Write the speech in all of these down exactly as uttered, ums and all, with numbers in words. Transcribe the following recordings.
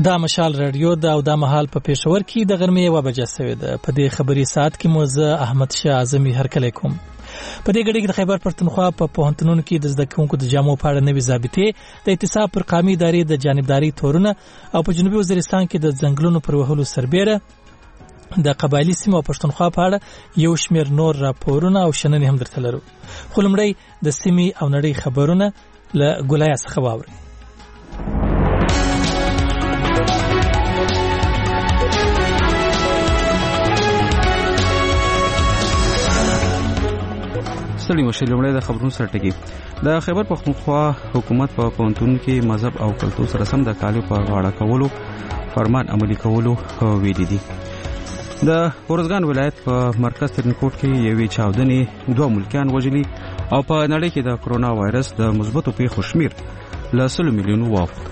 دا مشال رادیو دا او دا مهال په پېښور کې د غرمې یوه بجه سوې ده. په دې خبري ساعت کې مو زه احمد شاه اعظمي هرکلی کوم. په دې غړي کې د خیبر پښتونخوا په پوهنتونونو کې د زده کوونکو د جامو په اړه نوې ضابطې، د اعتصاب پر قامي ادارې د جانبداري تورونه او په جنوبي وزیرستان کې د ځنګلونو پر وهلو سربېره د قبایلي سیمو او پښتونخوا په اړه یو شمېر نور راپورونه او شننې هم درته لرو. خو لومړی د سیمې او نړۍ خبرونه له ګولایا څخه واورئ. ستړي مشه لومړی د خبرونو سره ټکی. د خیبر پښتونخوا حکومت په پوهنتون کې مذهب او کلتور سره سم د کالیو په غاړه کولو فرمان عملي کولو ویلي دي. د ارزګان ولایت په مرکز ترینکوټ کې یوې چاودنې دوه ملکیان وژلي او په نړۍ کې د کرونا وایرس د مثبتو پیښو شمیر له سلو میلیونو واوښت.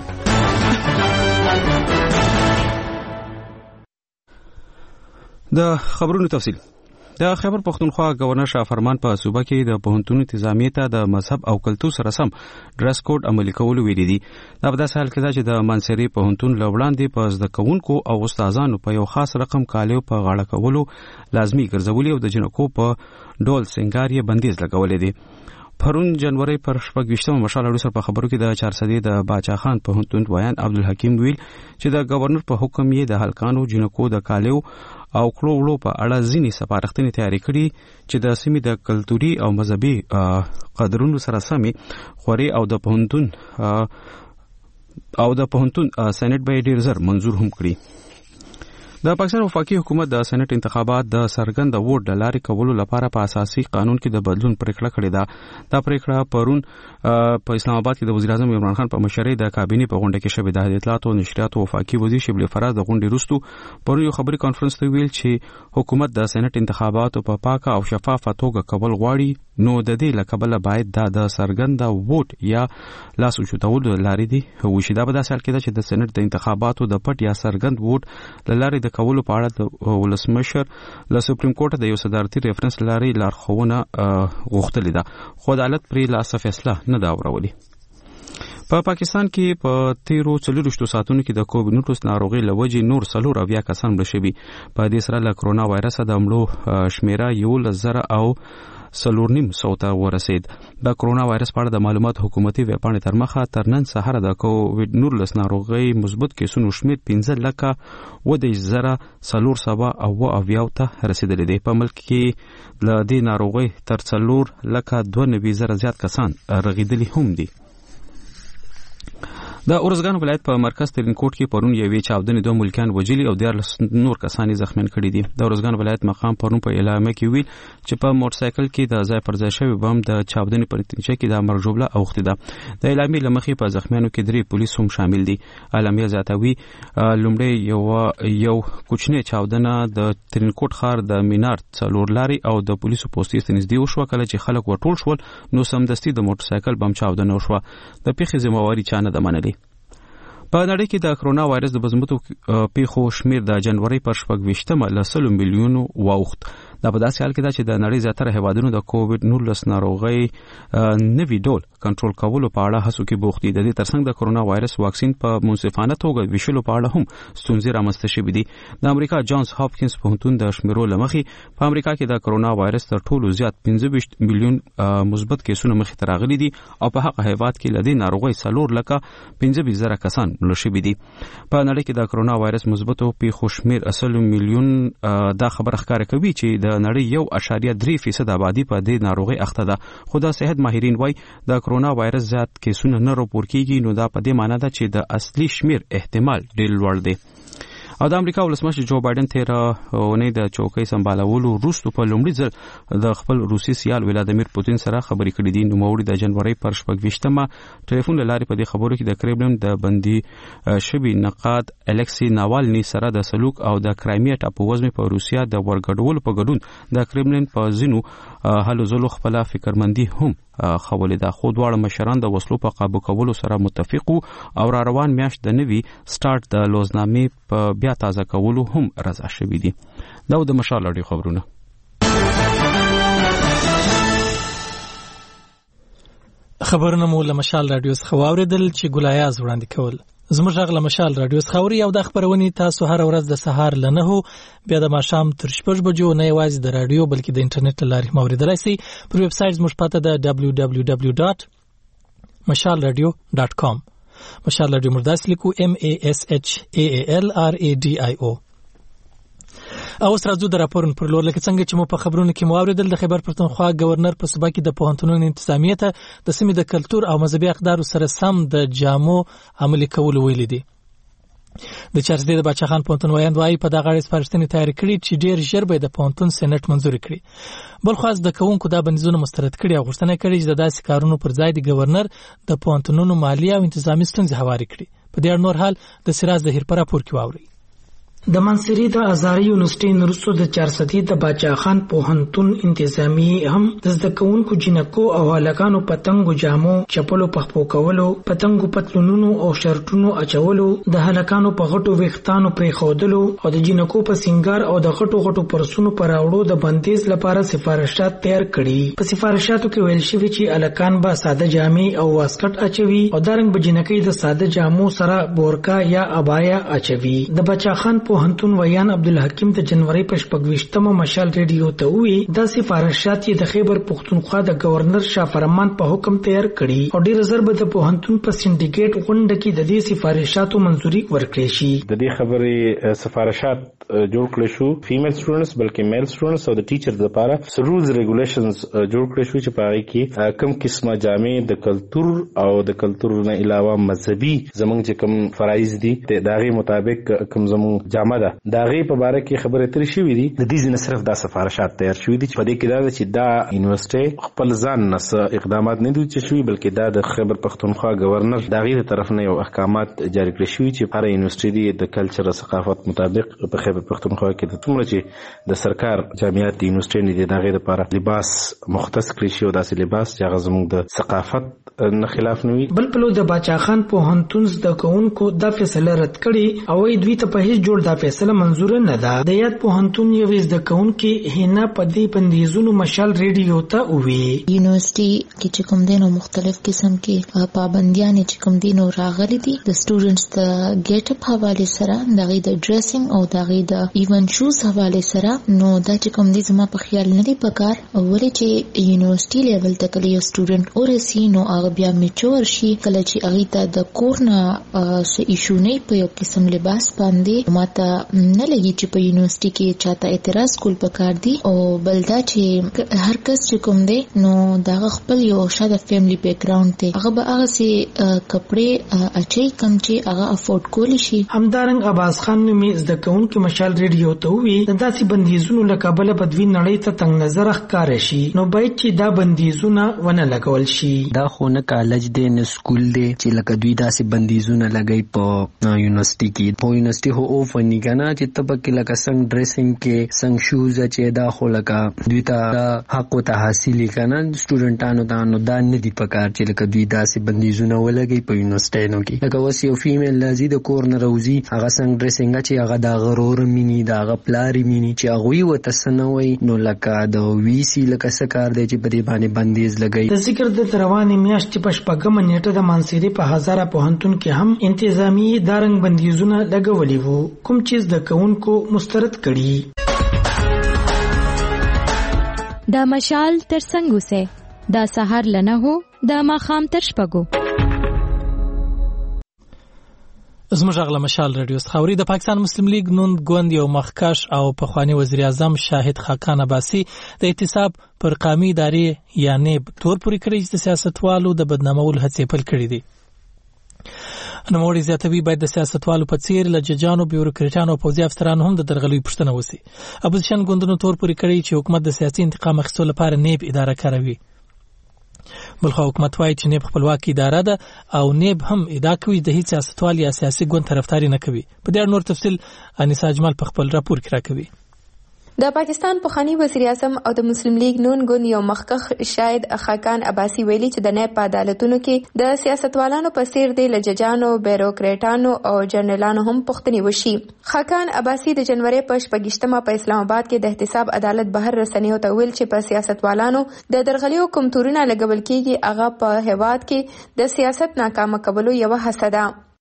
د خبرونو تفصیل. د خیبر پښتونخوا گورنر شاه فرمان په صوبه کې د پوهنتون انتظامیه ته د مذهب او کلتور سره سم ډریس کوډ عملي کولو ویلي دي. دا په داسې حال کې ده چې د منصري پوهنتون له وړاندې په زده کوونکو او استادانو په یو خاص رقم کالیو په غاړه کولو لازمي ګرځولي او د جنکو په ډول سنگار یې بندیز لګولې دي. پرون جنوري پر شپږ ویشتمه مشال اړو سره په خبرو کې د چارسدي د باچا خان پوهنتون ویان عبدالحکیم ویل چې د گورنر په حکم یې د هلکانو جنکو د کالیو او کلو وړو په اړه ځینې سپارښتنې تیاری کړي چې د سیمې د کلتوري او مذهبي قدرونو سره سمې خوري او د پوهنتون او د پوهنتون سېنات به ډیر زر منظور هم کړي. د پاکستان وفاقي حکومت د سېنات انتخابات د سرګند ووټ د لارې کولو لپاره په اساسي قانون کې د بدلون پریکړه کړې ده. دا پریکړه پرون په اسلام آباد کې د وزیر اعظم عمران خان په مشرۍ د کابینې په غونډه کې شوې ده. د اطلاعات او نشریات وفاقي وزیر شبلی فراز د غونډې وروسته پرون یو خبري کانفرنس ته ویل چې حکومت د سېنات انتخاباتو په پاکه او شفافه توګه کول غواړي، نو د دې لکبله باید دا د سرګند ووټ یا لاس اوچتولو لارې دی وشي. دا به داسې حال کې ده چې د سېنات د انتخاباتو د پټ یا سرګند ووټ لارې د کولو په اړه د ولسمشر له سپریم کورټ د یو صدارتي ریفرنس لارې لارښوونه غوښتلې ده، خو عدالت پرې لا څه فیصله نه ده اورولې. په پا پاکستان کې په تیرو څلورویشتو ساعتونو کې د کووډ نولس ناروغۍ له وجې نور څلور اویا کسان مړه شوي. په دې سره له کرونا وایرسه د مړو شمیره یولس زره او څلور نیم سوه ته ورسید. د کرونا وایرس په اړه د معلومات حکومتي ویبپاڼې تر مخه تر نن سهار د کووډ نولس ناروغۍ مثبت کیسونو شمېر پنځه لکه اووه دېرش زره څلور سوه اووه اویاو ته رسېدلی دی. په ملک کې له دې ناروغۍ تر څلور لکه دوه نوي زره زیات کسان رغېدلي هم دي. د ارزګان ولایت په مرکز ترینکوټ کې پرون یوې چاودنې دوه ملکیان وژلي او دیارلس نور کسان یې زخمیان کړي دي. د ارزګان ولایت مقام پرون په اعلامیه کې ویل چې په موټرسایکل کې د ځای پر ځای شوي بم د چاودنې په نتیجه کې د مرګ ژوبله اوښتې ده. د اعلامیې له مخې په زخمیانو کې درې پولیس هم شامل دي. اعلامیه زیاتوي لومړی یو یو کوچنۍ چاودنه د ترینکوټ ښار د مینار څلور لارې او د پولیسو پوستې ته نږدې وشوه. کله چې خلک ورټول شول نو سمدستي د موټرسایکل بم چاودنه وشوه. د پیښې ذمہواري چا نه ده منلې. په نړۍ کې د کرونا وایرس د مثبتو پیښو شمیر د جنوري پر شپږ ویشتمه له سلو میلیونو واوښت. دا په داسې حال کې ده چې د نړۍ زیاتره هیوادونو د کووډ نولس ناروغۍ نوي ډول کنټرول کولو په اړه هڅو کې بوخت دي. د دې ترڅنګ د کرونا وایرس واکسین په منصفانه توګه ویشلو په اړه هم ستونزې رامنځته شوې دي. د امریکا جانز هاپکینز پوهنتون د شمیرو له مخې په امریکا کې د کرونا وایرس تر ټولو زیات پنځه ویشت میلیون مثبت کیسونه مخې ته راغلي دي او په هغه هیواد کې له دې ناروغۍ څلور لکه پنځه ویشت زره کسان مړه شوي دي. په نړۍ کې د کرونا وایرس مثبتو پیښو شمیر اصل میلیون دا خبره ښکاره کوي چې د نړۍ یو اشاریه درې فیصد آبادی په دې ناروغۍ اخته ده. خو د صحت ماهرین وایي د کرونا وایرس زیات کیسونه نه راپور کیږي، نو دا په دې معنی ده چې د اصلي شمیر احتمال ډېر لوړ دی. او د امریکا ولسمشر جو بایدن تیر اونۍ د چوکۍ سمبالولو وروسته په لومړي ځل د خپل روسي سیال ولادیمیر پوتین سره خبرې کړې دي. نوموړي د جنوري پر شپږ ویشتمه ټلیفون له لارې په دې خبرو کې د کریملین د بندي شوي نقاد الکسی ناوالني سره د سلوک او د کرایمیا ټاپووزمې په روسیا د ورګډولو په ګډون د کریملین په ځینو هلو ځلو خپله فکرمندي هم خولې ده. خو دواړه مشران د وسلو په قابو کولو سره متفق او را روان میاشت د نوي سٹارټ د لوزنامې په بیا تازه کولو هم رضا شوي دي. دا د مشال اړیو خبرونه. خبرونه مو له مشال رادیو څخه واوریدل چې ګلایاز وړاندې کول. زموږ غږ له مشال رادیو خاوري او د خبرونې تاسو هر ورځ د سهار ل نه بیا د ماښام تر شپږ بجو نه یوازې د رادیو بلکې د انټرنیټ لارې موریدلای شئ پر ویب سټ زموږ پته د دبليو دبليو دبليو ډاټ مشال رادیو ډاټ کام. مشال رادیو مرداس لیکو ام ا اس اچ ا ال ار ا ډي آی او. او سره د راپورن پر لور لکه څنګه چې مو په خبرونو کې موریدل د خیبر پښتونخوا گورنر په صوبه کې د پوهنتونونو انتظامیه ته د سیمې د کلچر او مذهبي اقدارو سره سم د جامو عملي کول ویل دي. د چارسدې د بچا خان پوهنتون وایند وايي په دغه اړه سپارښتنې تیار کړي چې ډیر ژر به د پوهنتون سېنات منزور کړي. بل خاص د کوونکو د بندیزونو مسترد کړي او غوښتنه کړي چې د داسې کارونو پر ځای د گورنر د پوهنتونونو مالی او انتظامی ستونزې هواري کړي. په دې اړه نور حال د سراج د هیر پر راپور کې واوري. د منصری د ازاري یونیورسيټي نورستو د چارسدي د باچا خان پوهنتون انتظامی هم د زدکونکو جنکو او هلکانو پتنګو جامو چپلو پخپو کولو پتنګو پتلونونو او شرټونو اچولو د هلکانو په غټو وختانو پرې خودلو او د جنکو په سنگار او د غټو غټو پرسونو پر راوړو د بندیز لپاره سفارشات تیار کړي. په سفارشاتو کې ویل شوی چې الکان به ساده جامې او واسکټ اچوي او دارنګ به جنکې د ساده جامو سره بورکا یا ابایا اچوي. د باچا خان پوهنتون ویان عبدالحکیم د جنوري په شپږویشتمه مشال ریډیو ته وی د سفارشات د خیبر پښتونخوا د گورنر شاه فرمان په حکم تیار کړي او ډیر زر به د پوهنتون په سندیکیټ غونډه کې د دې سفارشاتو منځوري ورکړي شي. د دې خبرې سفارشات جوړ کړل شو فیمیل سټوډنټس بلکې میل سټوډنټس او د ټیچر لپاره رولز ریګولیشنز جوړ کړل شو چې په هغه کې کم قسمه جامې د کلچر او د کلچر نه علاوه مذهبي زمونږ چې کم فرایض دي د داغي مطابق کم زمونږ جامه ده داغي په باره کې خبرې ترې شوې دي. د دې نه صرف دا سفارشات تیار شوې دي چې په دې کې دا چې دا یونیورسيټي خپل ځان نه اقدامات نه دي چې شوي بلکې دا د خیبر پښتونخوا گورنر داغي تر طرف نه یو احکامات جاری کړی شوی چې هر یونیورسيټي د کلچر او ثقافت مطابق په خیبر پښتونخوا کې د څومره چې د سرکار جامعات د یونیورسيټي د داغي لپاره لباس مختص کړی شي او داسې لباس چې هغه زموږ د ثقافت نه خلاف نه وي. بل پلو د باچا خان پوهنتون د کوونکو د فیصله رد کړي او دوی ته په هیڅ جوړ د فیصله منزور نه ده. د یاد پوهنتون یو د کوونکو هینا پدې بندیزونو مشال ریډیو ته وی یونیورسيټي کې چې کوم دینو مختلف قسم کې پابندیاں چې کوم دینو راغلي دي د سټوډنټس د ګیټ اپ حواله سره دغه د ډریسینګ او دغه د ایون شوز حواله سره نو دا چې کوم دي زما په خیال نه دی پکار ولې چې یونیورسيټي لیول ته کله یو سټوډنټ اورسي نو هغه بیا میچور شي کله چې هغه ته د کورنا س ایشو نه په یو قسم لباس باندې ماته نه لګي چې په یونیورسيټي کې چاته اعتراض کول پکار دي او بلدا چې هر کس چې کوم دی نو دا خپل یو شاده فیملی بیک گراوند ته هغه به هغه سي کپڑے اچي کم چې هغه افورد کول شي. همدارنګ عباس خان نومي د کوونکو مشال ریډیو ته وی د داسې بندیزونو لکابل بدوی نړۍ ته تنگ نظر ښکار شي نو باید چې دا بندیزونه ونه لګول شي. دا خو نه کالج دی نه سکول دی چې لکه دوی داسې بندیزونه لګي په یونیورسيټي کې په یونیورسيټي هو او فنی کنه چې تبکه لکه څنګه ډریسینګ کې څنګه شوز چې دا خو لکه دوی ته حق ته حاصل کنه سټوډنټانو ته نو دا نه دی پکار چې لکه دوی داسې بندیزونه ولګي په یونیورسيټي نو کې لکه وسی او فیمیل لازم د کورنر روزي هغه څنګه ډریسینګ چې هغه دا غرور مینی دا هغه پلاری مینی چې هغه وته سنوي نو لکه د وی سی لکه سکار دی چې په دې باندې بندیز لګي. د ذکر د رواني میاشت په شپږم نیټه د منصری په هزاره پوهنتون کې هم انتظامی دارنګ بندیزونه لګولي وو کوم چیز د کوونکو مسترد کړي. دا مشال تر څنګه سه دا سحر لنه هو دا ماخام تر شپګو. زموږ غلا مشال رادیو خاوري د پاکستان مسلم لیگ نون ګوند یو مخکش او پخوانی وزیر اعظم شاهد خاقان عباسی د احتساب پر قومي ادارې یعنی تور پوری کړی چې سیاستوالو د بدنامولو هڅې پیل کړې دي. نوموړي زیاتوي باید د سیاستوالو په څیر له ججانو بیوروکراټانو او پوځي افسرانو هم د درغلي پوښتنه وشي. اپوزیشن ګوندونو تور پوری کړی چې حکومت د سیاسي انتقام اخیستلو لپاره نیب اداره کاروي. بلخو حکومت وايي چې نیب خپلواکي اداره ده او نیب هم ادعا کوي د هیڅ سیاستوال یا سیاسي ګوند طرفداري نه کوي. په دې اړه نور تفصیل انیسا اجمل په خپل راپور کې راکوي. د پاکستان پخوانی وزیر اعظم او د مسلم لیگ نون ګوند یو مخکخ شاهد خاقان عباسی ویلي چې د نیب په عدالتونو کې د سیاستوالانو په څیر د لججانو بیوروکراټانو او جنرالانو هم پوښتنې وشي. خاقان عباسی د جنوري په شپږشتمه په اسلام آباد کې د احتساب عدالت بهر رسنیو ته ویل چې په سیاستوالانو د درغلیو کوم تورونه لګول کېږي هغه په هیواد کې د سیاست ناکامه کولو یو هڅه ده.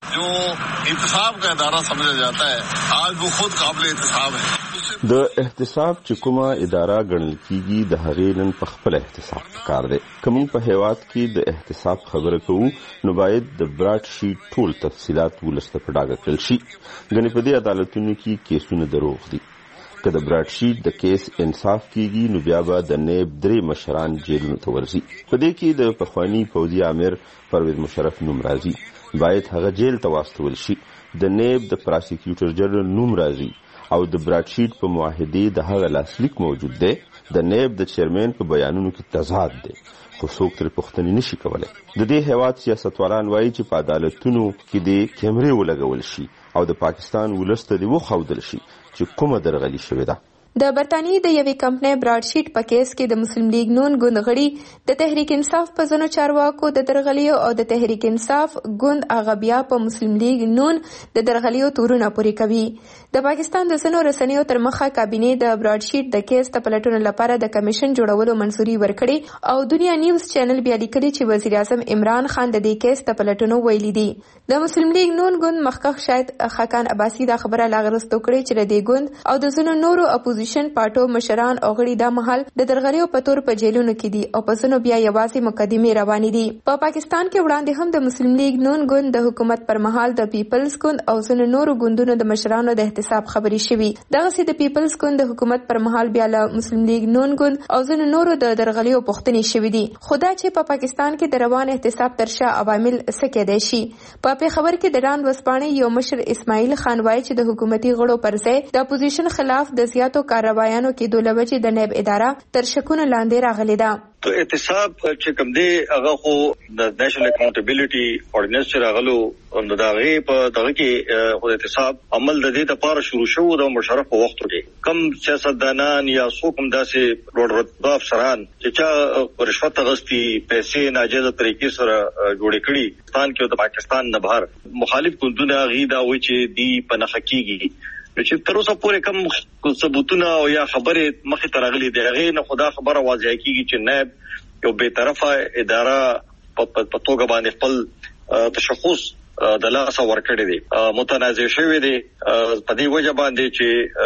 जो इंतखाब का इदारा समझा जाता है आज वो खुद काबिल इंतखाब है। د احتساب چې کومه اداره ګڼل کیږي د هغې نن په خپل احتساب کار دی. کوم په هیواد کې د احتساب خبره کوو نو باید د براډ شیټ ټول تفصيلات ولسته په ډاګه کړل شي. غني په دې عدالتونو کې کیسونه دروغ دي. که د براډ شیټ د کیس انصاف کیږي نو بیا به د نیب درې مشران جیلونو ته ورځي. په دې کې د پخوانی پوځي امیر پرویز مشرف نوم راځي. باید هغه جیل ته واستول شي. د نیب د پراسیکیوټر جنرال نوم راځي او د براډ شیټ په معاهده د هغه لاسلیک موجود دی. د نیب د چیرمن په بیانونو کې تضاد دی خو څوک تر پوښتنې نشي کولای. د دې هیواد سیاستوالان وایي چې په عدالتونو کې د کیمرې ولګول شي او د پاکستان ولسته دی وخودل شي چې کومه درغلي شوې ده. د برتانیې د یوې کمپنۍ براډ شیټ په کیس کې د مسلم لیگ نون ګوند غړي د تحریک انصاف په ځینو چارواکو د درغلیو او د تحریک انصاف ګوند هغه بیا په مسلم لیگ نون د درغلیو تورونه پوري کوي. د پاکستان د ځینو رسنیو تر مخه کابینې د براډ شیټ د کیس د پلټونو لپاره د کمیشن جوړولو منځوري ورکړي او دنیا نیوز چینل بیا لیکلي چې وزیر اعظم عمران خان د دې کیس د پلټونو ویلي دي. د مسلم لیگ نون ګوند مخکښ شاهد خاقان عباسی دا خبره لاغرستو کړې چې د دې ګوند او د ځینو نورو اپوزیشن پارټو مشران او غړي دا مهال د درغلیو په تور په جیلونو کې دي او په ځینو بیا یوازې مقدمې روانې دي. په پاکستان کې وړاندې هم د مسلم لیگ نون ګوند د حکومت پر مهال د پیپلز ګوند او ځینو نورو ګوندونو د مشرانو د احتساب خبرې شوې. دغسې د پیپلز ګوند د حکومت پر مهال بیا له مسلم لیگ نون ګوند او ځینو نورو د درغلیو پوښتنې شوې دي. خو دا چې په پاکستان کې د روان احتساب تر شا عوامل څه کېدای شي. په پېښور کې د ډان ورځپاڼې یو مشر اسماعیل خان وایي چې د حکومتي غړو پر ځای د اپوزیشن خلاف د زیاتو کاروایانو کې د لوجې د نیب اداره تر شکونه لاندې راغلې ده. تو احتساب چې کوم دی هغه خو د نېشنل اکاونټیبিলিټي اورډیننس چې راغلو نو دا غي په دغه کې خو احتساب عمل د دې لپاره شروع شو د مشرف په وخت کې کم سیاستدانان یا څوک هم داسې لوړ رتبه افسران چې چا رشوت غستی پیسې ناجیزه طریقې سره جوړې کړي پاکستان کې او د پاکستان نه بهر مخالف ګوندونه غي دا وایي چې دی په نخ کېږي چې تر اوسه پورې کم ثبوتونه او یا خبره مخې ته راغلي دي هغه نه خدا خبره واضح کیږي چې نیب یو به طرفه اداره په توګه باندې خپل تشخص د لاسه ورکړي دي متنازع شوی دي په دې وجه باندې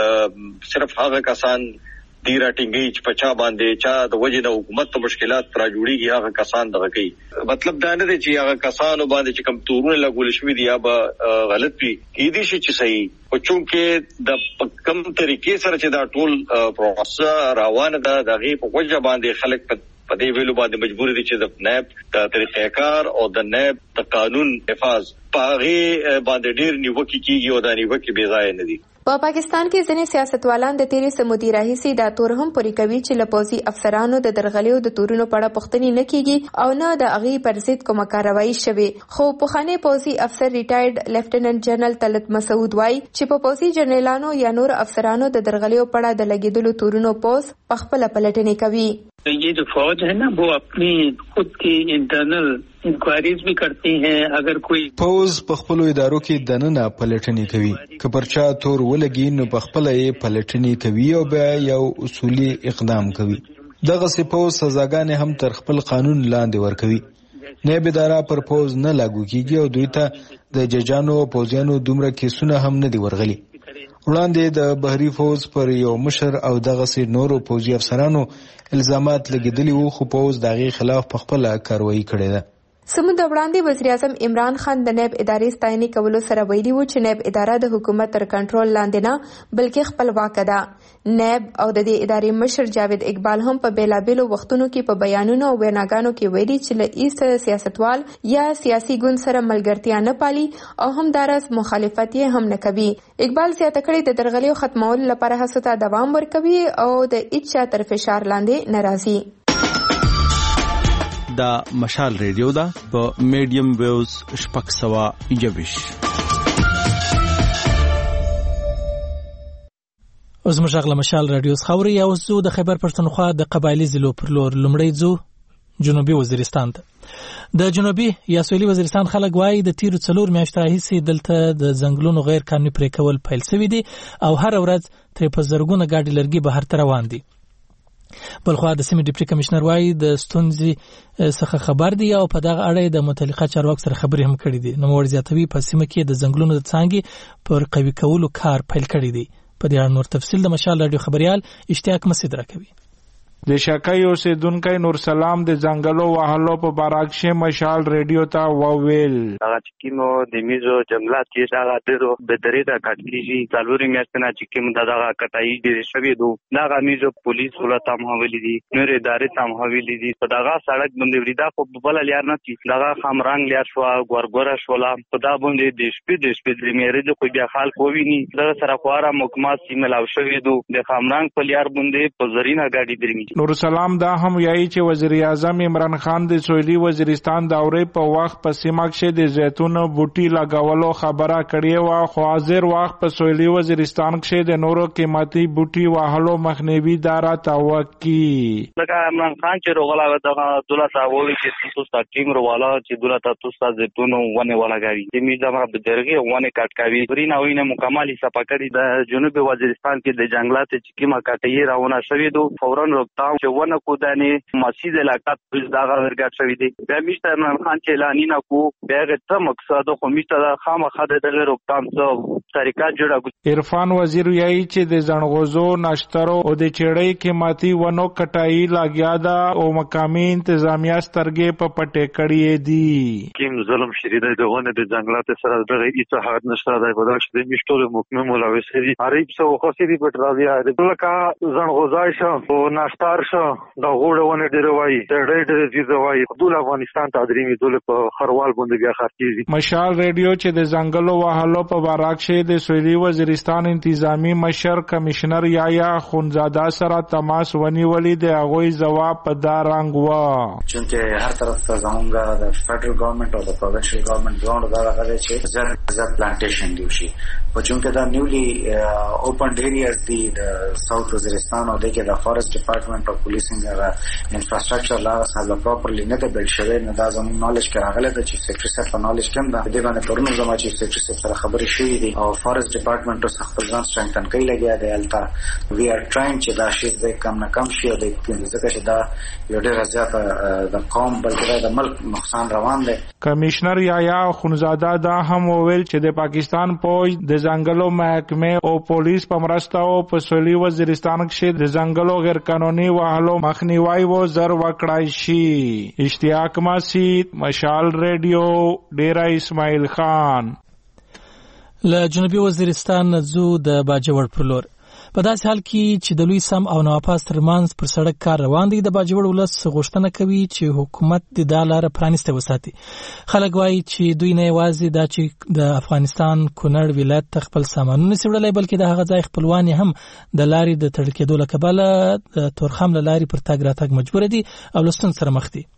چې صرف هغه کسان دی راټینګي چې په چا باندې چا د وجه د حکومت ته مشکلات را جوړيږي هغه کسان دغه کوي. مطلب دا نه دی چې هغه کسانو باندې چې کم تورونه لګول شوی دي یا به غلط وي کې دي چې صحیح او چونکه د کم طریقې سره چې دا ټول پروسه روانه ده دغه په وجه باندې خلک په په دې ویلو باندې مجبور دي چې د نیب د طریقې کار او د نیب د قانون حفاظ پاغي باندې ډیر نیوکه کیږي او د نیوکه بې ځای نه دي. په پاکستان کې ځینې سیاستوالان د تیرې سمودي راهیسې دا تور هم پوری کوي چې له پوځي افسرانو د درغلیو د تورونو په اړه پوښتنې نه کیږي او نه د هغې پر ضد کومه کاروایي شوې. خو پخوانی پوځي افسر ریټایرډ لیفټیننټ جنرال طلعت مسعود وایي چې په پوځي جنرالانو یا نور افسرانو د درغلیو په اړه د لګېدلو تورونو پوز په خپله پلټنې کوي. ये जो फौज है ना वो अपनी खुद की इंटरनल इंक्वायरीज भी करती हैं. अगर कोई فوز په خپل ادارو کې دننه پلټنې کوي که پرچا تور ولګي نو په خپل یې پلټنې کوي او بیا یو اصولي اقدام کوي. دغه سي فوز سزاګانې هم تر خپل قانون لاندې ورکوي. نیب اداره پر فوز نه لاګو کیږي او دوی ته د ججانو او پوزیانو دومره کیسونه هم نه دی ورغلي. وړاندې د بحري فوز پر یو مشر او دغه سي نورو پوځي افسرانو الزامات لګیدلي وو خو فوز دغه خلاف په خپل کاروایی کړې ده. سمون د وړاندې وزیر اعظم عمران خان د نیب ادارې ستاینې کولو سره ویلي وو چې نیب اداره د حکومت تر کنټرول لاندې نه بلکې خپلواکه ده. نیب او د دې ادارې مشر جاوید اقبال هم په بیلابیلو وختونو کې په بیانونو او ویناګانو کې ویلي چې له ایست سیاستوال یا سیاسي ګوند سره ملګرتیا نه پالي او هم دارس مخالفت یې هم نه کوي. اقبال زیاته کړې د درغلیو ختمولو لپاره هڅو ته دوام ورکوي او د هیڅ چا تر فشار لاندې نه راځي. دا مشال ریډیو دا په میډیم ویوز شپږ سوه یوویش. اوس موږ غږ له مشال رادیو څخه اورو. یا اوس زه د خیبر پښتونخوا د قبایلي ضلعو پر لور لومړی ځو جنوبي وزیرستان ته. د جنوبي یا سویلي وزیرستان خلک وایي د تیرو څلور میاشتو راهیسې دلته د ځنګلونو غیر قانوني پرې کول پیل شوي دي او هره ورځ ترې په زرګونه ګاډي لرګي بهر ته روان دي. بلخوا د سیمې ډیپټي کمشنر وايي د ستونزې څخه خبر دی او په دغه اړه د متعلقه چارواکو سره خبرې هم کړې دي. نو موږ زیاتوي په سیمه کې د ځنګلونو د څانګې پر قوي کولو کار پیل کړی دی. په دې اړه نور تفصیل د مشال رادیو خبريال اشتیاق مسعود راکوي. د شکای اوسیدونکو نور سلام د ځنګلو وهلو په بارکشه مشال رادیو ته وویل هغه چکیمو د میزو جنگلات کې هغه درو به درې دا کټکیږي څلوري میاشتنه چکیم دغه کټای دي شوی دو دغه میزو پولیس ولا تام حوالی دي نور ادارې تام حوالی دي په دغه سړک باندې وریدا په بل لار نه چې دغه خامرنګ لار شو ګورګور شولا په دا باندې د شپې د شپې د میرې د کوی بیا خال کوی ني دغه سره خواره مکمات سیملاو شوی دو د خامرنګ په لار باندې په زرینه گاډي درمي. نور سلام دا هم یایي چې وزیر اعظم عمران خان د سویلي وزیرستان دورې په وخت په سیمه کې د زیتون بوټي لګولو خبره کړې و، خو حاضر وخت په سویلي وزیرستان کې د نورو قیمتي بوټي وهلو مخنیوي دارا توقی. لکه عمران خان چې روغلا دغه دولت اووي چې تاسو ټیم رواله چې دولت تاسو زیتون ونه ولاګوي چې می زموږ په درګه ونه کټکاوي ورینه وینه مکمل صفه کړی د جنوبي وزیرستان کې د جنگلات چې کیما کټي راونه شوی دو فورن روکتاو چې ونه کو دانه مسجد علاقه پولیس داغه ورګټ شوی دی. بیا میشته عمران خان چې اعلان نه کو بیا ته مقصد خو میشته خامخا د روکتام څو طریقه جوړه. عرفان وزیر یایي چې د زنغوزو نشترو او د چړې قیمتي ونو کټای لاګیا دا او مقامي انتظامیه سترګې په پټې کړې دي. کیم ظلم شریده دغه د جنگلات سره دغه هیڅ حق نشته دا په دغه د میشتو محکمه مولا وسری اړیب څو خاصې په تراویا د لکه زنغوزای شو او نشتار شو دا غوړونه ډېر وایي ډېر ډېر دې وایي ټول افغانستان ته درېمي ټول په خروال باندې بیا خرڅيږي. مشال رادیو چې د ځنګلو وهلو په بارکشه د سویلي وزیرستان انتظامی مشر کمشنر یایا خونزاده سره تماس ونیولې د هغوی جواب په دا رنګ و چې هر طرف ته زمونږ د فدرل ګورنمنت او د پروینشل ګورنمنت ګراوند دا راغلي چې زر زر پلانټیشن دی شي په چون کې دا نیولی اوپن ایریاز دی د ساوث وزیرستان او دغه د فارست ډپارټمنټ او پولیسینګ انفراستراکچر لا سره پراپرلی نه د بل شوی نه دا زموږ نالج کې راغله د چیف سیکریټری سره په نالج کې دا د باندې پرونو زموږ چیف سیکریټری سره خبرې شوې دي او فارست ډپارټمنټ سره خپل ځان سترنګتن کوي لګیا دی البته وی ار ټراینګ چې دا شی د کم نه کم شي د ځکه چې دا یو ډېر زیات د قوم بلکې د ملک نقصان روان دی. کمشنر یایا خونزاده دا هم وویل چې د پاکستان پوج د ځنګلو محکمه او پولیس په مرسته او په سویلي وزیرستان کې د ځنګلو غیر قانوني وهلو مخنیوي و زر وکړای شي. اشتیاق مسعود مشال رادیو ډیرا اسماعیل خان. له جنوبي وزیرستان زو د باجوړ پر لور په داسې حال کې چې د لوی سم او نواپاس ترمنځ پر سړک کار روان دی د باجوړ ولس غوښتنه کوي چې حکومت د دالار پرانیسته وساتي. خلک وایي چې دوی نه یوازې دا چې د افغانستان کونړ ولایت خپل سامانونه سیوړلای بلکې د هغه ځای خپلوان هم د لارې د تړل کېدو له کبله د تورخم له لارې پر تګ راتګ مجبور دي او لستون سره مخ دي.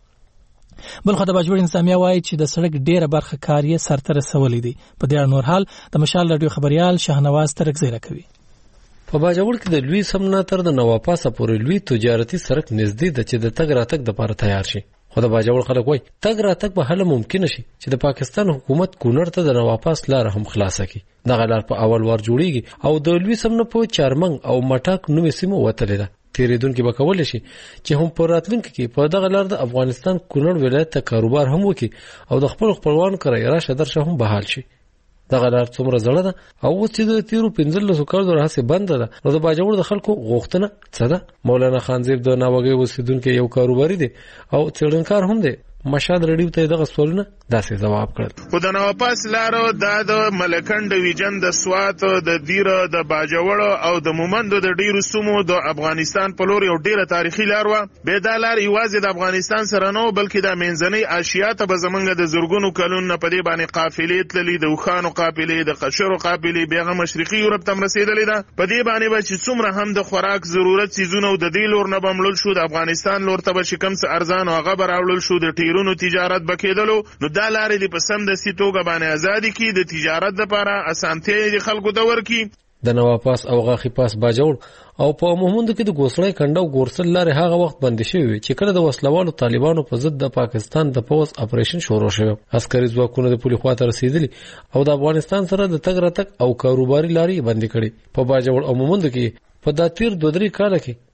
بلخو د باجوړ انتظامیه وایي چې د سړک ډیره برخه کار یې سرته رسولې دي. په دې اړه نور حال د مشال رادیو خبريال شاهنواز ترکزی راکوي. په باجوړ کې د لوی سم نه تر د نواپاسه پورې لوی تجارتي سړک نږدې ده چې د تګ راتګ لپاره تیار شي. خو د باجوړ خلک وایي تګ راتګ به هله ممکن شي چې د پاکستان حکومت کونړ ته د نواپاس لار هم خلاصه کړي. دغه لار په اول وار جوړیږي او د لوی سم نه په چارمنګ او مټاک نوې سیمه وتلې ده. تیریدونکو به کولای شي چې هم پر راتلونکو کې په دغه لار د افغانستان کونړ ولایت ته کاروبار هم وکړي او د خپل خپلوانو کړه راشه درشه هم بحال شي. دغه لار څومره زړه ده او اوس چې د تیرو پنځلسو کالو راهیسې بنده ده نو د باجوړ د خلکو غوښتنه څه ده؟ مولانا خانزیب د ناوګۍ اوسېدونکی یو کاروباري دی او څېړنکار هم دی. مشاد رډیو ته دغه سوالونه داسې جواب کړل. خو د نواپاس لارو د د ملکند ویجن د سوات د دیر د باجوړ او د مومند د ډیرو سومو د افغانستان په لور یو ډیره تاریخي لار و. به دا لار یوازې د افغانستان سره نه بلکې د منځنۍ آسیا ته به زمونږ د زرګونو کلونو په دې باندې قافلې تللې د وخانو قافلې د قشرو قافلې بیغه مشرقي یورپ ته رسیدلې ده. په دې باندې به چې څومره هم د خوراک ضرورت سيزونه د دې لور نه بمړل شو د افغانستان لور ته به شکم څه ارزان او غبر اولل شو د ټیرونو تجارت بکیدلو نو دا لارې د پسند د سیتوګه باندې ازادي کی د تجارت لپاره اسانتیا د خلکو د ورکی. د نواپاس او غاخي پاس باجوړ او په مومند کې د ګوسړې کنده او ګورسل لارې هغه وخت بند شوی چې کله د وسلوالو طالبانو په ضد د پاکستان د پوز اپریشن شروع شو. عسکري ځواکونه د پولیس خواته رسیدلي او د افغانستان سره د تګ راتګ او کاروباري لارې بند کړي. په باجوړ او مومند کې په داتیر دوه درې کال کې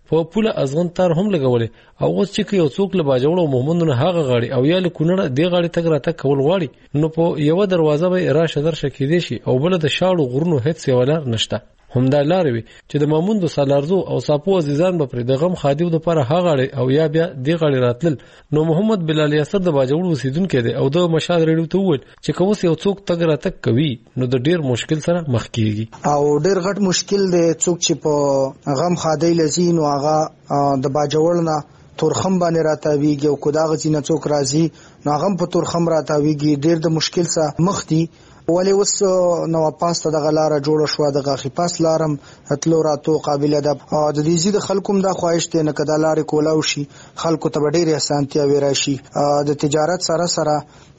په پوله ازغن تار هم لګولې او اوس چې یو څوک له باجوړ او محمد نه هغه غاړي او یا له کونړه دی غاړي تک راته کول غواړي نو په یو دروازه به راشه درشه کېدې شي او بل د شاړو غرونو هیڅ یو لار نشته. همدا لار وي چې د ماموند سالارزو او ساپو عزیزان به پر د غم خادیو د پر هغه او یا بیا دی غړي راتل. نو محمد بلال یاسر د باجوړ وسیدونکو دی او د مشال ریډیو ته وویل چې کوس یو څوک تګ راتک کوي نو د ډیر مشکل سره مخ کیږي او ډیر غټ مشکل دی څوک چې په غم خادی لزین او هغه د باجوړ نه تورخم باندې راتاویږي او کداغه چې نه څوک راځي نو هغه په تورخم راتاویږي ډیر د مشکل سره مخ دي. ولی اوس نو پاسته د غلاره جوړ شو د غاخي پاس لارم اتلو راتو قابل ده د دې زید خلکوم د خواهش ته نه کدا لارې کولاو شي خلکو ته ډېر اسانتیا وراشي د تجارت سره سره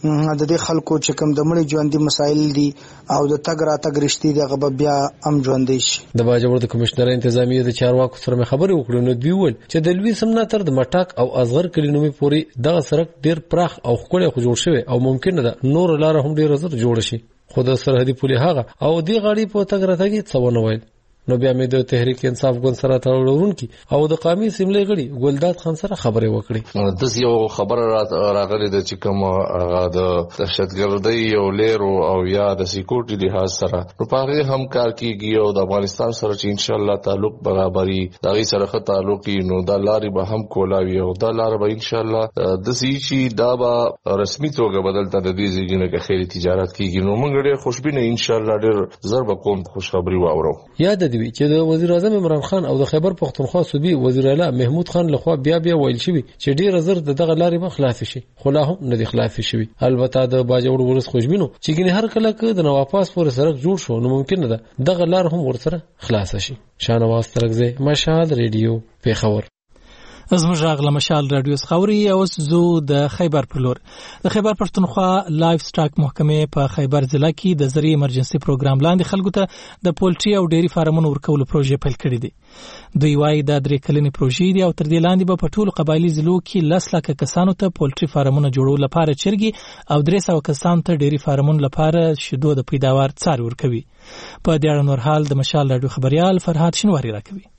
د دې خلکو چې کوم د مړي ژوندۍ مسایل دي او د تګ را تګ رښتې د غب بیا ام ژوندۍ شي. د باجوړ د کمشنر انتظامی د چارواکو سره خبرې وکړو نو دوی ول چې د لوی سمنا تر د مټاک او ازغر کلینومي پوري دغه سړک ډېر پراخ او خولي خو جوړ شوی او ممکن ده نور لار هم ډېر زر جوړ شي خو د سرحدي پولي هغه او دی غاړي په تګ راتګي څه ونه ویل. نو بیا مې د تحریک انصاف ګوند سره تړلورونکي او د قومي سیملې غړي ګلداد خان سره خبرې وکړي. د یو خبره راغلي د چې کوم هغه د دهشتګردۍ یو لیرو او یا د سکیورټي لحاظ سره نو په هم کار کیږي او د افغانستان سره چې ان شاء الله تعلق برابرۍ دغه سره خه تعلق نو د لارې به هم کولاوي او د لار به ان شاء الله د سی چې دا به رسمي توګه بدلته د دې ځګینه کې خیري تجارت کیږي نو موږ ډېر خوشبینه ان شاء الله ډېر ضرب کوم خوشخبری واورو. یاد دی چې د وزیر اعظم عمران خان او د خیبر پختونخوا صوبې وزیر اعلی محمود خان لخوا بیا بیا ویل شوی چې ډیر زر دغه لارې به خلاص شي خو لا هم نه دي خلاص شوی. البته د باجوړ ولس خوشبینو چې ګنې هر کله کې د نواپاس پورې سړک جوړ شو نو ممکن ده دغه لار هم ورسره خلاص شي. شانواز ترغزه مشهد ریډیو پیښور. زموږ غلا مشال رادیو خوري او زو د خیبر پلور د خیبر پښتونخوا لایف سټاک محکمې په خیبر ضلع کې د زری ایمرجنسي پروګرام لاندې خلکو ته د پولټري او ډيري فارمونو ورکولو پروژې پیل کړې دي. دوی وايي د درې کلنې پروژې دي او تر دې لاندې به په ټولو قبایلی ضلعو کې لس لک کسانو ته پولټري فارمونو جوړولو لپاره چرګي او درې سوه کسانو ته ډيري فارمونو لپاره شیدو د پیداوار څار ورکوي. په دې اړه نور حال د مشال رادیو خبريال فرهاد شنواری راکوي.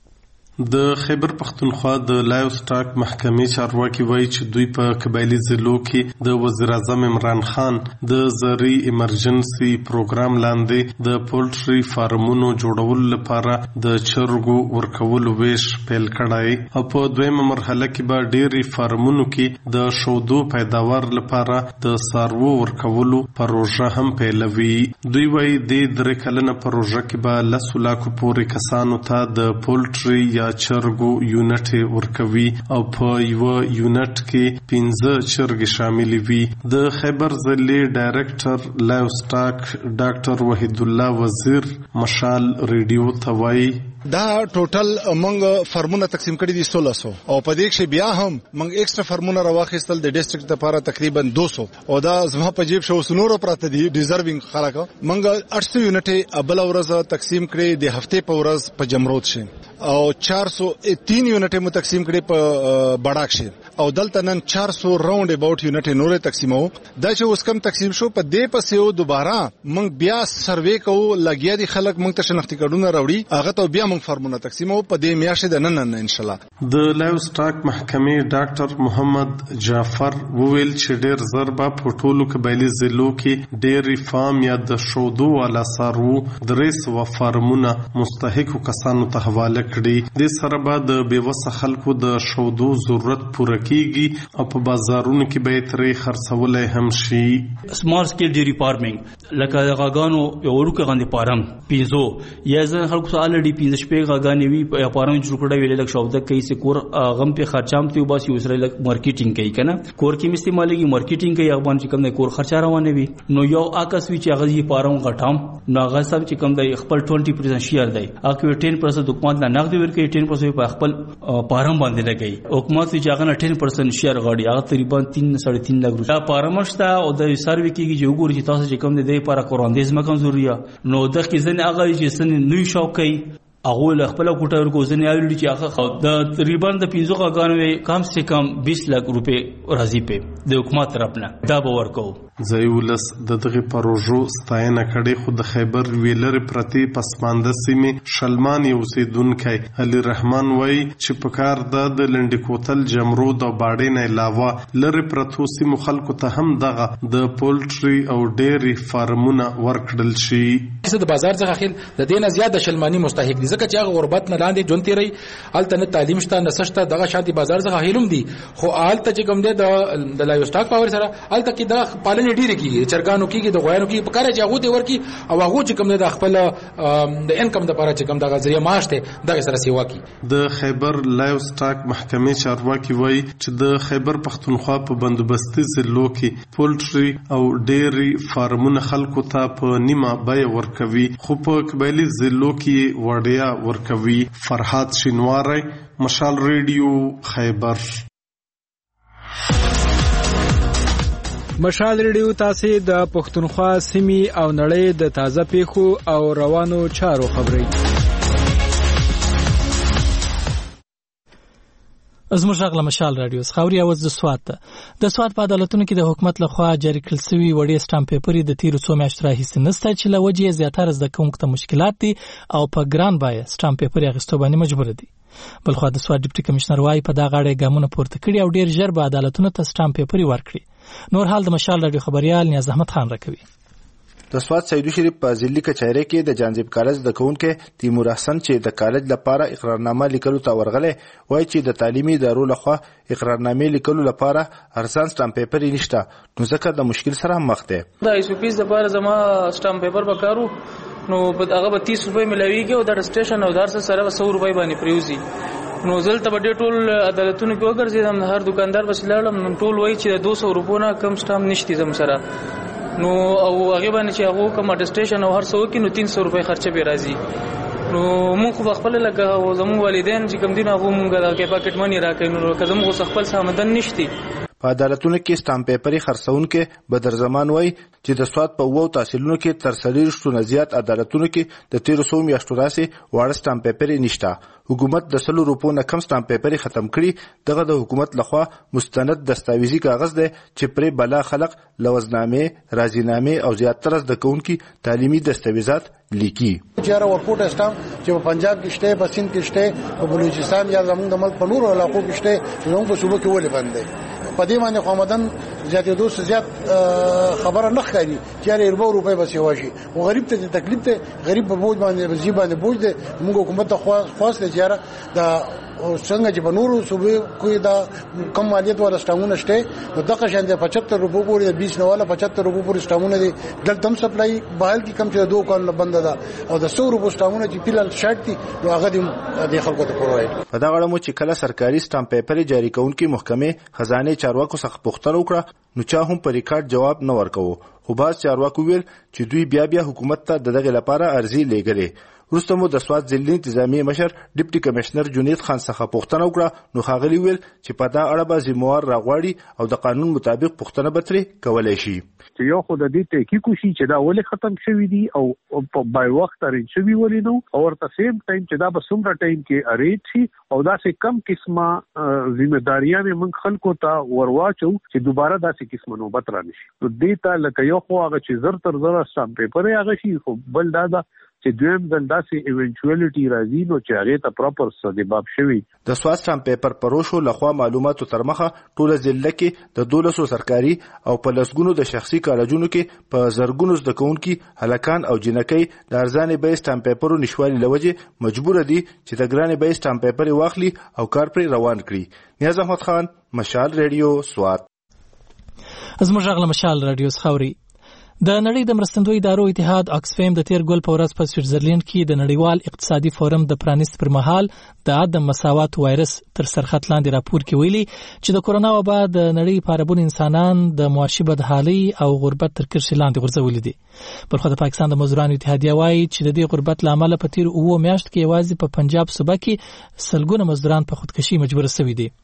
د خیبر پختونخوا د لایف سټاک محکمې چارواکي وایي چې دوی په قبایلی ضلعو کې د وزیر اعظم عمران خان د زری ایمرجنسي پروګرام لاندې د پولټري فارمونو جوړولو لپاره د چرګو ورکولو ویش پیل کړای او په دویمه مرحله کې به ډېری فارمونو کې د شودو پیداوار لپاره د څاروو ورکولو پروژه هم پیلوي. دوی وایي د درې کلنه پروژه کې به لسو لاکو پورې کسانو ته د پولټري یا چرګو یونټ ورکوي او په یو یونټ کې پنځه چرګ شامل وي. د خیبر ضلع ډایریکټر لایف سټاک ډاکټر وحید الله وزیر مشال ریډیو ته وایي دا ټوټل موږ فرمونه تقسیم کړی دي سولہ سو او په دې کې بیا هم موږ ایکسترا فرمونه راوخیستل د ډیسټریکټ لپاره تقریبا دو سو او دا زما په جیب شو سنورو پراته دي ډیزروینګ خلک موږ اټ سو یونټ ابل ورځ تقسیم کړی د هفته په ورځ په جمرود شي او چار سو تین یونټ مو تقسیم کړی په بڑاک شي او دلته نن چار سو راوند اباوت یونټ نورې تقسیمو دا چې اوس کم تقسیم شو په دې پسې دوباره موږ بیا سروې کوو لګیا دي خلک موږ ته شناختی کارډونه راوړي هغه ته بیا موږ فرمونه تقسیمو په دې میاشتې د نن نه ان شاء الله. د لایف سټاک محکمې ډاکټر محمد جعفر وویل چې ډېر زر به په ټولو قبایلی ضلعو کې ډېری فارم یا د شودو والا څاروو درې سوه فارمونه مستحقو کسانو ته حواله کړي. دې سره به د بېوسه خلکو د شودو ضرورت پوره کیږي او په بازارونو کې به یې ترې خرڅولی هم شي. سمال سکیل ډیری فارمینګ لکه د غاګانو یو وړوکی غوندې فارم پنځو یا زه خلکو ته الریډي پنځه شپې غاګانې وي په فارم جوړ کړی ویل لکه شوده کوي چې کور غم په خرچام ته وباسي وسره لکه مارکیټینګ کوي کنه کور کې مستعمالېږي مارکیټینګ کوي هغه باندې کوم نه کور خرچه روانه وي نو یو آکس وی چې هغه یې فارم غټام نو هغه سب چې کوم د خپل بیس پرسنټ شیر دی هغه دس پرسنټ حکومت نه نقد ورکوي دس پرسنټ په خپل فارم باندې لګي حکومت چې هغه دس پرسنټ شیر غاړي هغه تقریبا تین ساڑھے تین لک روپیا فارم شته او د سروې کېږي چې وګوري چې تاسو چې کوم دی لپاره کوراندیز مکم ضروري نو د خزن هغه چې سن نوې شوق کوي هغه له خپل کوټه ورکوزنه یاولی چې هغه د تقریبا د پنځه غاګانو کم سے کم بیس لک روپے راځي په د حکومت طرفنا دا به ورکو. زایولس د دغه پروژو ستاینه کړي خو د خیبر ویلر پرتی پسمانده سیمې شلمان یو سیدونکي علي رحمان وای چې په کار د لنډ کوتل جمرود او باډې نه علاوه لری پرتو سیمو خلکو ته هم دغه د پولټري او ډيري فارمونه ورکړل شي. کیسه د بازار څخه خل د دینه زیاده شلمانی مستحق دي ځکه چې هغه غربت نه لاندې جون تیری الته نه تعلیم شته نه سشته دغه شانتي بازار څخه هیلم دي خو الته چې کوم دی د لایو سٹاک پاور سره الته کې د پالنې ډیره کیږي چرګانو کیږي د غوایانو کیږي په کار چې هغه دی ورکی او هغه چې کوم دی د خپل د انکم د لپاره چې کوم دغه ذریعہ معاش ته دغه سره سیوا کی. د خیبر لایو سٹاک محکمې چارواکي وایي چې د خیبر پختونخوا په بندوبستي ضلعو کې پولټري او ډيري فارمونه خلکو ته په نیمه بیه ورکوي خو په قبایلی ضلعو کې وړیا ورکوي. فرحات شینواری، مشال ریډیو، خیبر. مشال ریډیو تاسو د پښتونخوا سیمې او نړۍ د تازه پیښو او روانو چارو خبري. زموږ غږ مشال رادیو خاوري اواز د سوات د سوات په عدالتونو کې د حکومت لخوا جاری کړل شوی وړي سټامپ پیپر د تیر څو میاشتو راهیسې نسته چې لوجه زیاتره زده کوونکو ته مشکلات دي او په ګران بای سټامپ پیپر اخیستو باندې مجبور دي. بلخو د سوات ډیپټي کمشنر وايي په دا غاړه ګامونه پورته کړي او ډیر ژر به عدالتونو ته سټامپ پیپر ورکړي. نور حال د مشال رادیو خبريال نیاز احمد خان راکوي. د سوات سیدو شریف په ضلعي کچهری کې د جانزیب کالج د کونکو تیمور حسن چې د کالج لپاره اقرارنامه لیکلو ته ورغله وایي چې د تعلیمي ادارو لخوا اقرارنامه لیکلو لپاره ارزان سټامپ پیپر نشته نو ځکه د مشکل سره مخ دي. د ایس پی اس لپاره زما سټامپ پیپر وکړو نو هغه به تیس روپۍ ملويږي او د رجسټریشن او دار سره سو روپۍ باندې پریوزي. نو زلته به ټول عدالتونو کې وګرځیدم هر دکاندار بس لاړم ټول وایي چې د دوه سوه روپو نه کم سټامپ نشته زم سره نو او هغه باندې چې هغه کوم اډسټیشن او هر څو کې نو تین سوه روپۍ خرچه به راځي. نو موږ خو خپل لګه زموږ والدین چې کوم دین هغه موږ د پاکټ منی راکړي نو که زموږ خپل سامدن نشتی. په عدالتونو کې سټامپ پیپرې خرڅونکو بدر زمان وای چې د سوات په وو تحصیلونو کې تر څلور شتونه زیات عدالتونو کې د تیر سو میاشتو راسي واړه سټامپ پیپرې نشته. حکومت د سلو روپو نه کم سټامپ پیپرې ختم کړي. دغه د حکومت لخوا مستند دستاویزي کاغذ دی چې پرې بلا خلق لوزنامه راضینامه او زیاتره د کونکي تعلیمي دستاویزات لیکي. چیرې ورپورټ اسټام چې په پنجاب کې شته په سند کې شته په بلوچستان یا زموږ د ملک په نورو علاقو کې شته زموږ په صوبه کې ولې باندې په دې باندې قومدان زیاتې دوه زیات خبره نه ښکاري چې یې اربع روپۍ بس یواشي او غریب ته تکلیف ته غریب په بوج باندې وزي باندې بوج دي. موږ حکومت ته خواست دي چې دا څنګه چې په نورو صوبې کې دا کم مالیت ولا سټامونه شته نو دغه شان د پچهتر روپو پورې بیس نه ولا پچهتر روپو پورې سټامونه دي دلته هم سپلای بهال کې کم چې دوه کال بند ده او د سو روپو سټامونه چې پیلل شرط دي نو هغه د خلکو ته پروي. په دا غړمو چې کله سرکاري سټامپ پیپر جاری کونکي محکمې خزانه چارواکو څخه پوښتنه وکړه نو چا هم په ریکارډ جواب نه ورکوه. خو باز چارواکو ویل چې دوی بیا بیا حکومت ته دغه لپاره ارزي لګلې. وروسته مو د سوات ضلعي انتظامی مشر ډیپټي کمشنر جنید خان څخه پوښتنه وکړه نو ښاغلي ویل چې په دا اړه به ذمہوار راغواړي او د قانون مطابق پوښتنه به ترې کولی شي. چې یو خو د دې تحقیق وشي چې دا ولې ختم شوی دی او په بای وخت ارینج شوی ولې نو او ورته سیم ټایم چې دا به څومره ټایم کې ارینج شي او دا سه کم قسمه ذمہداریاں موږ خلکو ته ورواچو چې دوباره دا سه قسمه نوبت را نشي. نو دې ته لکه یو خو هغه چې زر تر زر سټامپ پیپر هغه شي خو بل دا دا چې دویم د داسې ایونچوالټي راځي نو چې هغه ته پراپر سدباب شوی. د سوات سټامپ پیپر پروشو لخوا معلوماتو تر مخه ټول ضلع کې د دولسو سرکاري او په لسګونو د شخصي کالجونو کې په زرګونو زده کوونکي هلکان او جنکۍ د ارزانه به سټامپ پیپرو نشوالي لوجه مجبور دي چې د ګرانه به سټامپ پیپر واخلي او کار پر روان کړي. نیاز احمد خان، مشال ریډیو، سوات. زموږ غږ مشال رادیو خاوري. د نړۍ د مرستندوی ادارو اتحاد اکسفیم د تیر ګل په ورځ په سویټزرلند کې د نړیوال اقتصادي فورم د پرانیست پر مهال د عدم مساوات وایرس تر سرخط لاندې راپور کې ویلي چې د کورونا وبا د نړۍ په اړه انسانان د معاشي بدحالي او غربت تر کرښې لاندې غورځولي دي. بلخو د پاکستان د مزدورانو اتحادیه وایي چې د دې غربت له امله په تیر اوو میاشتو کې یوازې په پنجاب صوبه کې سلګونه مزدوران په خودکشي مجبور شوي دي.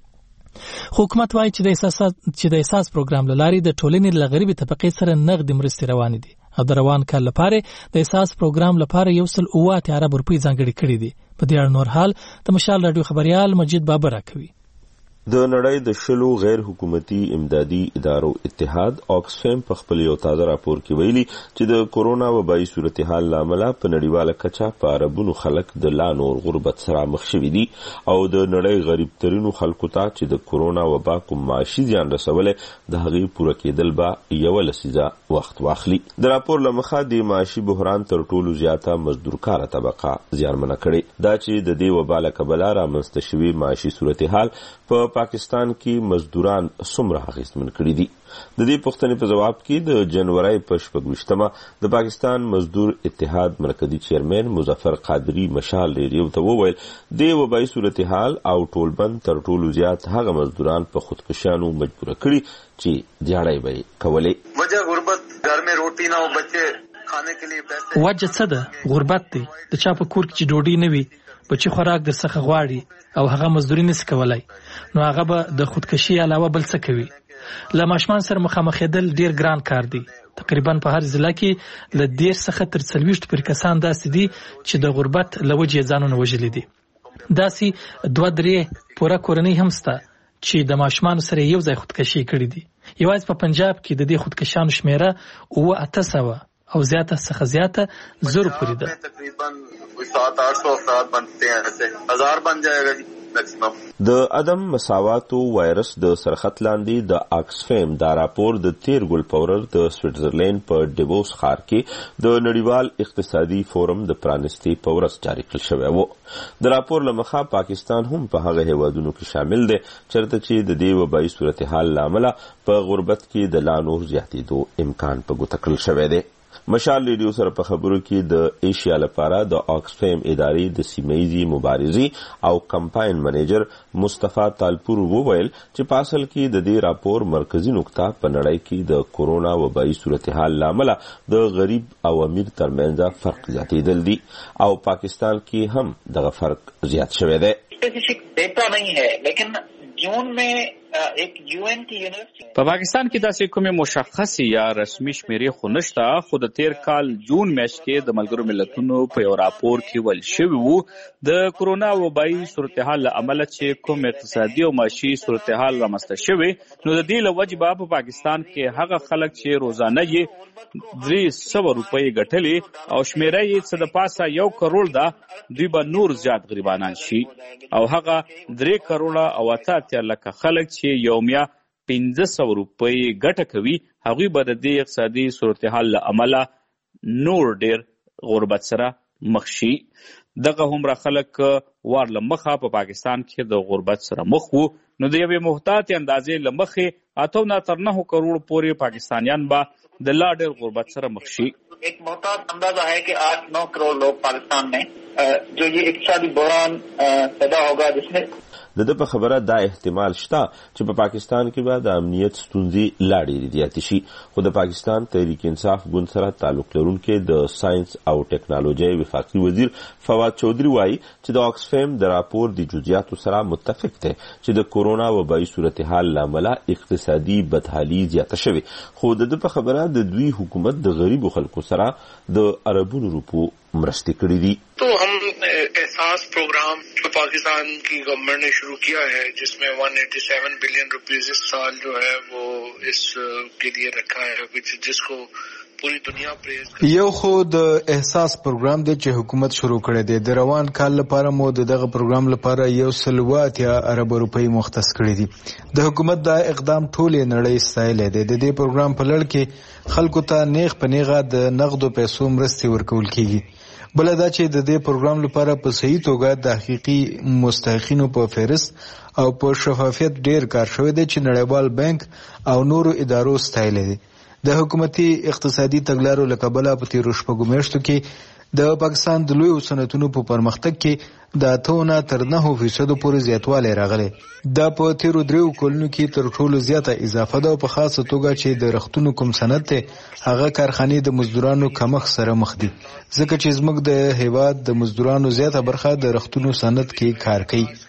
حکومت وايي چې د احساس چې د احساس پروګرام لاري د ټولنې له غریبي طبقې سره نغدي مرستې روانې دي او د روان کال لپاره د احساس پروګرام لپاره یو سل اوه اتیا ارب روپۍ ځانګړي کړي دي. په دې اړه نور حال د مشال رادیو خبريال مجید بابر راکوي. د نړۍ د شلو غیر حکومتي امدادي ادارو اتحاد آکسفیم په خپل یو تازه راپور کې ویلي چې د کورونا وبایي صورتحال لامل په نړیواله کچه په عربونو خلک د لا نور غربت سره مخ شوي دي او د نړۍ غریب ترینو خلکو ته چې د کورونا وبا کوم معاشي زیان رسولی د هغې پوره کېدل به یوه لسیزه وخت واخلي. د راپور له مخه د معاشي بحران تر ټولو زیاته مزدورکاره طبقه زیانمنه کړې. دا چې د دې وبا له کبله رامنځته شوي معاشي صورتحال په پاکستان کې مزدوران څومره اغېزمن کړي دي. د دې پوښتنې په جواب کې د جنوري په شپږویشتمه د پاکستان مزدور اتحاد مرکزی چیرمن مظفر قادری مشال ریډیو ته وویل د وبایي صورتحال او ټولبند تر ټولو زیات هغه مزدوران په خودکشیانو مجبور کړي چې دیاړی به کولې. وجه غربت، گھر میں روٹی نہ ہو، بچے کھانے کے لیے پیسے. وجه څه ده؟ غربت دی. د چا په کور کې چې ډوډۍ نه وي، بچي خوراک در څخه غواړي او هغه مزدوري نشي کولای، نو هغه به د خودکشي علاوه بل څه کوي. له ماشومان سره مخامخېدل ډیر ګران کار دی. تقریبا په هر ضلع کې له دېرش څخه تر څلوېښت پورې کسان داسې دي چې د غربت له وجې ځانونه وژلي دي. داسې دوه درې پوره کورنۍ هم شته چې د ماشومانو سره یو ځای خودکشي کړي دي. یوازې په پنجاب کې د دې خودکشیانو شمیره اوه اته سوه او زیاته څخه زیاته زرو پورې ده. تقریبا سات آٹھ سو افراد بنتے ہیں، ایسے ہزار بن جائے گا جی میکسیمم. د عدم مساواتو وایرس د سرخط لاندې د آکسفیم دا راپور د تیر ګل پاورر د سویټزرلینډ په ډیووس ښار کې د نړیوال اقتصادي فورم د پرانستي په ورځ جاري کړل شوی و. د راپور له مخه پاکستان هم په هغه هیوادونو کې شامل دی چېرته چې د دې وبایي صورتحال له امله په غربت کې د لا نور زیاتېدو امکان په ګوته کړل شوی دی. مشال ریډیو سره په خبرو کې د ایشیا لپاره د آکسفیم ادارې د سیمه‌یزې مبارزې او کمپاین منیجر مصطفی تالپور وویل چې په اصل کې د دې راپور مرکزی نقطه په نړۍ کې د کورونا وبایي صورتحال لامل د غریب او امیر ترمنځ فرق زیاتېدل دي او پاکستان کې هم دغه فرق زیات شوی دی. स्पेसिफिक डेटा नहीं है, लेकिन जून में एक यूएन की यूनिवर्सिटी په پاکستان کې داسې کومه مشخصه یا رسمي شمیرې خو نشته، خو د تیر کال جون میاشت کې د ملګرو ملتونو په یو راپور کې ویل شوی وو د کورونا وبایي صورتحال له امله چې کوم اقتصادي او معاشي صورتحال رامنځته شوی، نو د دې له وجې په پاکستان کې هغه خلک چې روزانه یې درې سوه روپۍ ګټلې او شمیره یې څه د پاسه یو کروڑ ده، دوی به نور زیات غریبانان شي او هغه درې کروڑه او اته اتیا لکه خلک چې یومیا پنځه سوه روپۍ ګټه کوي، هغوی به د دې اقتصادي صورتحال له امله نور ډیر غربت سره مخ شي. دغه هومره خلک وار له مخه په پاکستان کې د غربت سره مخ وو، نو د یوې محتاطې اندازې له مخې اتو نه تر نهو کروڑ پورې پاکستانیان به د لا ډیر غربت سره مخ شي. ایک محتاط اندازہ ہے کہ آٹھ نو کروڑ لوگ پاکستان میں جو یہ اقتصادی بحران پیدا ہوگا جس میں د ده په خبره دا احتمال شته چې په پا پاکستان کې به د امنیت ستونزې لا ډېرې زیاتې شي. خو د پاکستان تحریک انصاف ګوند سره تعلق لرونکي د ساینس او ټیکنالوژۍ وفاقي وزیر فواد چودھری وایي چې د آکسفیم د راپور د جزئیاتو سره متفق دی چې د کورونا وبایي صورتحال له امله اقتصادي بدحالي زیاته شوې، خو د ده په خبره د دوی حکومت د غریبو خلکو سره د اربونو روپو مرستې کړي دي. تو ہم احساس پروگرام جو پاکستان کی گورنمنٹ نے شروع کیا ہے جس میں ایک سو سیاسی بلین روپیز اس سال جو ہے وہ اس کے لیے رکھا ہے جس کو پوری دنیا پریز. یو خو د احساس پروګرام دی چې حکومت شروع کړی دی. د روان کال لپاره مو دغه پروګرام لپاره یو سل اوه اتیا ارب روپۍ مختص کړي دي. د حکومت دا اقدام ټولې نړۍ ستایلی دی. د دې پروګرام په لړ کې خلکو ته نیغ په نیغه د نغدو پیسو مرستې ورکول کیږي. بل دا چې د دې پروګرام لپاره په صحیح توګه د حقیقي مستحقینو په فهرست او په شفافیت ډیر کار شوی دی چې نړیوال بانک او نورو ادارو ستایلی دی. د حکومتي اقتصادي تګلارو له کبله په تیرو شپږو میاشتو کې د پاکستان د لویو صنعتونو په پرمختګ کې د اتو نه تر نهو فیصدو پورې زیاتوالی راغلی. دا په تیرو دریو کلونو کې تر ټولو زیاته اضافه ده او په خاصه توګه چې د رختونو کوم صنعت دی هغه کارخانې د مزدورانو کمښت سره مخ دي، ځکه چې زموږ د هیواد د مزدورانو زیاته برخه د رختونو صنعت کې کار کوي.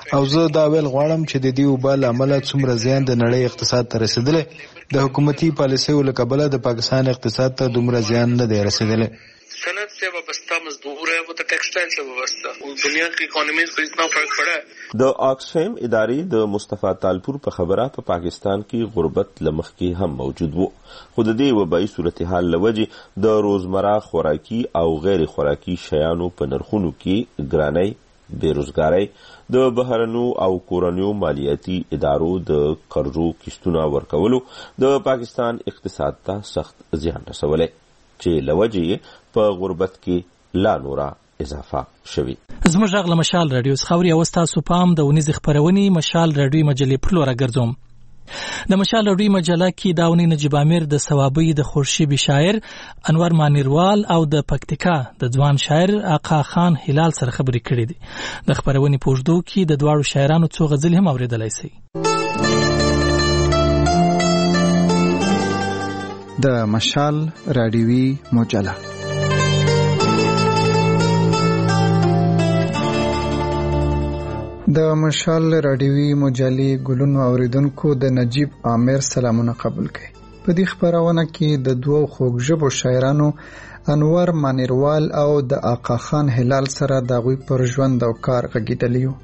او زه دا ویل غواړم چې د دې وبا له امله څومره زیان د نړۍ اقتصاد ته رسېدلی، د حکومتي پالیسیو له کبله د پاکستان اقتصاد ته دومره زیان نه دی رسېدلی. صنعت سے وابستہ مزدور ہے وہ تو ٹیکسٹائل سے وابستہ، دنیا کی اکانومی سے اتنا فرق پڑا ہے. د آکسفیم ادارې د مصطفی تالپور په خبره په پا پاکستان کې غربت لمخ کې هم موجود وو، خو د دې وبایي صورتحال له وجې د روزمره خوراکي او غیر خوراکي شیانو په نرخونو کې ګرانۍ، بیروزګارۍ، د بهرنو او کورنیو مالیاتي ادارو د قرضو کیستونه ورکولو د پاکستان اقتصاد ته سخت زیان رسولی، چې له وجې په غربت کې لا نوره اضافه شوي. زموږ غږ له مشال راډیو څخه اوري او ستاسو پام د ونیزې خپرونې مشال راډیو مجلې پر لور راګرځوم. د مشال راډیو مجله کې دا ونې نجیب امیر د ثوابي د خورشیبي شاعر انور مانیروال او د پکتیکا د ځوان شاعر آقا خان هلال سره خبرې کړې دي. د خپرونې په اوږدو کې د دواړو شاعرانو څو غزلې هم اورېدلی شئ. د مشال راډیوي مجله د مشال راډیوي مجلې ګلونو اوریدونکو د نجیب امیر سلامونه قبول کړئ. په دې خبرونه کې د دوو خوږژبو شاعرانو انور مانیروال او د آقا خان هلال سره د هغوی پر ژوند او کار غږېدلی یو.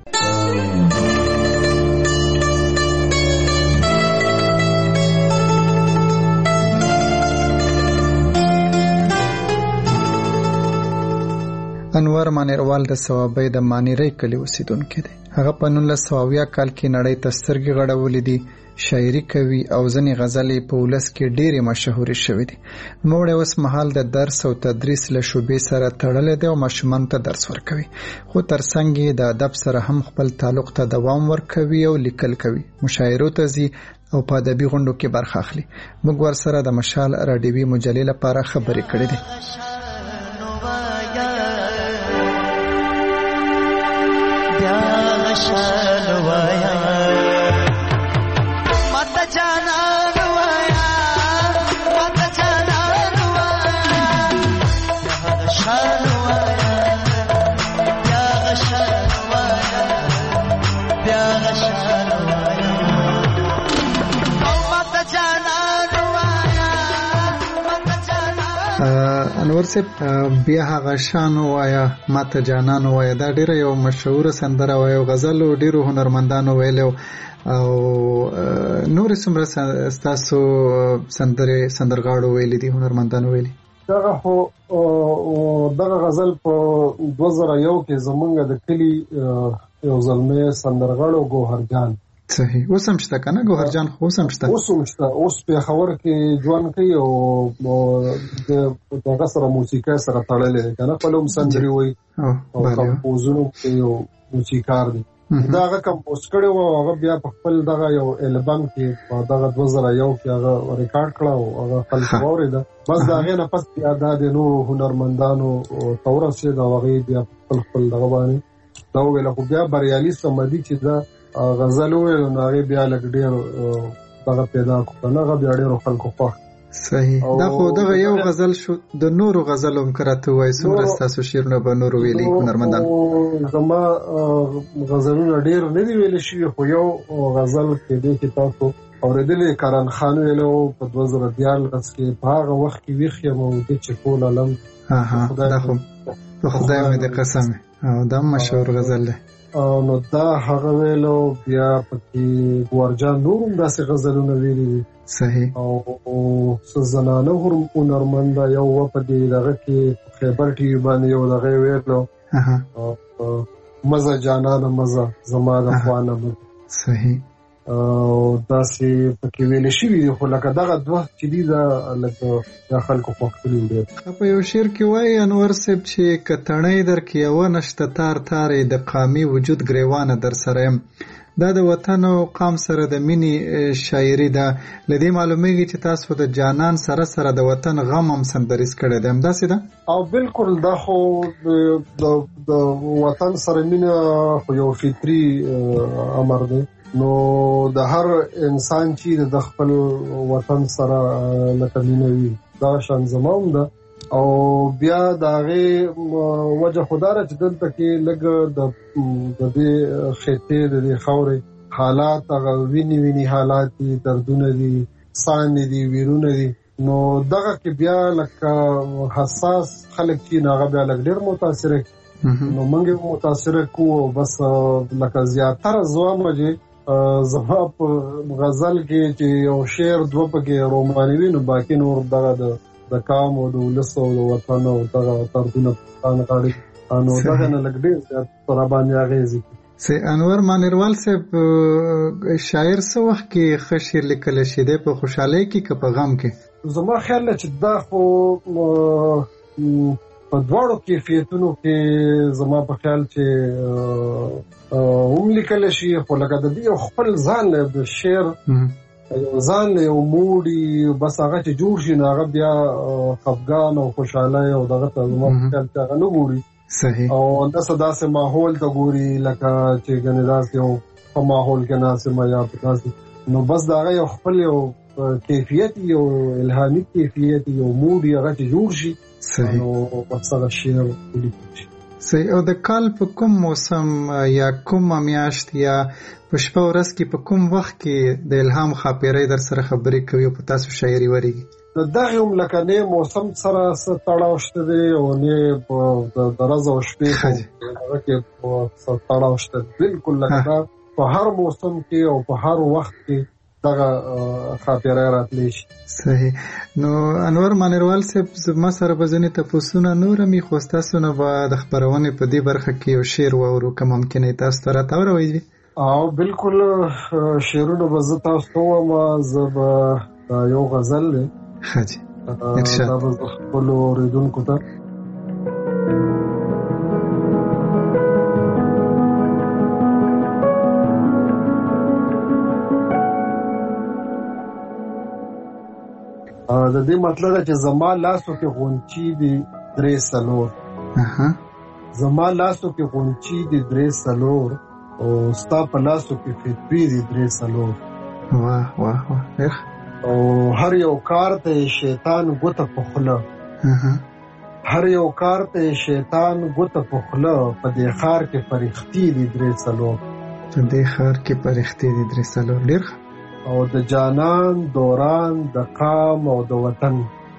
انور مانیروال د ثوابۍ د مانیرۍ کلي اوسیدونکی دی. هغه په نولس سوه اویا کال کې نړۍ ته سترګې غړولې دي، شاعري کوي او ځینې غزلې په ولس کې ډېرې مشهورې شوې دي. نوموړی اوس مهال د درس او تدریس له شعبې سره تړلی دی او ماشومانو ته درس ورکوي، خو ترڅنګ یې د ادب سره هم خپل تعلق ته دوام ورکوي او لیکل کوي، مشاعرو ته ځي او په ادبي غونډو کې برخه اخلي. موږ ورسره د مشال راډیوي مجلې لپاره خبرې کړې دي. انور صاحب بیا هغه شان وایا ماته جانان وایا دا ډیره یو مشهور سندره وایا، غزل ډیرو هنرمندانو ویلو او نور څومره ستاسو سندره سندرغاړو ویلي دي، هنرمندانو ویلي؟ دغه خو دغه غزل په دوه زره یو کې زمونږ د کلي یو زلمی سندرغاړو ګوهرجان. صحیح، اوس هم شته کنه ګوهرجان؟ خو اوس هم شته، اوس هم شته، اوس پېښور کې ژوند کوي او د دغه سره موسیقۍ سره تړلی دی کنه، خپل هم سندرې وایي او کمپوزونو کې یو موسیقار دی. دا هغه کمپوز کړی و، هغه بیا په خپل دغه یو البم کې په دغه دوه زره یو کې هغه ریکارډ کړه او هغه خلک واورېده. بس د هغې نه پس بیا دا د نورو هنرمندانو ته ورسېد او هغې بیا خپل خپل دغه باندې دا وویله، خو بیا بریالي سمدي چې دا غزل وویل نو هغې بیا لږ ډېر دغه پیدا کړو نه، هغه بیا ډېرو خلکو خوښ. صحیح، دا خو دغه یو غزل شو. د نورو غزلو هم که راته ووایي څومره ستاسو شعرونه به نورو ویلي هنرمندان؟ زما غزلونه ډېر نه دي ویلي شوي، خو یو غزل کېدی چې تاسو اورېدلی کرن خان ویلو په دوه زره دیارلس کې، په هغه وخت کې ویښ یم او دې چې ټول عالم دا خو په خدای مې د قسم او دا مشهور غزل دی. نو دا هغه ویلو، بیا پکې ګوهرجان نور هم داسې غزلونه ویلي دي. صحیح، او څه زنانه هنرمنده یو وه په دې دغه کې خیبر ټي وي باندې یو دغه ویلو مزه جانانه مزه زما د خوانه مزه. صحیح، او داسې پکې ویلې شوي دي، خو لکه دغه دوه چې دي دا لکه دا خلکو خوښ کړي دي. په یو شعر کې وایي انور صاحب چې که تڼۍ در کې یوه نشته تار تارې د قامي وجود ګریوانه در سره یم. دا د وطن او قام سره د مینې شاعري ده. له دې معلومیږي چې تاسو د جانان سره سره د وطن غم هم سندریز کړی دی، همداسې ده؟ او بالکل، دا خو د وطن سره مینه خو یو فطري امر دی، نو د هر انسان چې د خپل وطن سره لکه مینه وي، دا شان زما هم ده. او بیا د هغې وجه خو دا ده چې دلته کې لږ د دې خطې د دې خاورې حالات هغه ویني ویني حالات دي، دردونه دي، سانې دي، ویرونه دي. نو دغه کې بیا لکه حساس خلک چې هغه بیا لږ ډېر متاثره نو موږ یې متاثره کوو. بس لکه زیاتره زوامه چې زما په غزل کې چې یو شعر دوه پکې روماني وي، نو باقي نور دغه د قام او د ولس او د وطن او دغه دردونه پښتانه غاړي، نو دغه نه لږ ډېر زیات په راباندې اغېزې کوي. سي انور مانیروال صاحب شاعر څه وخت کې ښه شعر لیکلی شي دی، په خوشحالۍ کې که په غم کې؟ زما خیال دی چې دا خو په دواړو کیفیتونو کې زما په خیال چې هم لیکلی شي، خو لکه د دې یو خپل ځان له د شعر یو ځان له یو موډي بس هغه چې جوړ شي نو هغه بیا خفګان او خوشحالۍ او دغه ته زما په خیال چې هغه نه ګوري. صحیح. او داسې داسې ماحول ته ګوري لکه چې ګنې داسې یو په ماحول کې ناسې ما یا په داسې نو بس د هغه یو خپل یو کیفیت یو الهامي کیفیت یو موډ هغه چې جوړ شي. صحیح. نو بس هغه شعر ولیکل شي. صحیح. او د کال په کوم موسم یا کومه میاشت یا په شپه ورځ کې په کوم وخت کې د الهام خاپیرۍ در سره خبرې کوي او په تاسو شاعري ورېږي؟ د دغه هم لکه نه موسم سره څه تړاو شته دی او نه د ورځ او شپې هغه کې څه تړاو شته. بالکل لکه په هر موسم کې او په هر وخت کې دغه خاطره راتلی شي. صحیح. نو انور مانیروال صاحب زما سره به ځینې تپوسونه نور هم وي، خو ستاسو نه به د خپرونې په دې برخه کې یو شعر واورو که ممکنه تاسو ته راته واوروئ؟ او بالکل شعرونه به زه تاسو ته ووایم. زه به یو غزل دی ښه جي ارشاد دا به خپلو اورېدونکو ته د دې مطلب ده چې زما لاسو کې غونچې دي درې څلور، زما لاسو کې غونچې دي درې څلور او ستا په لاسو کې فتوې دي درې څلور. واه واه واه ډېر. او هر یو کار ته شیطان ګوته په خوله، هر یو کار ته شیطان ګوته په خوله، په دې ښار کې فرښتې دي درې څلور، په دې ښار کې فرښتې دي درې څلور. ډېر. او د جانان دوران د قام او د وطن،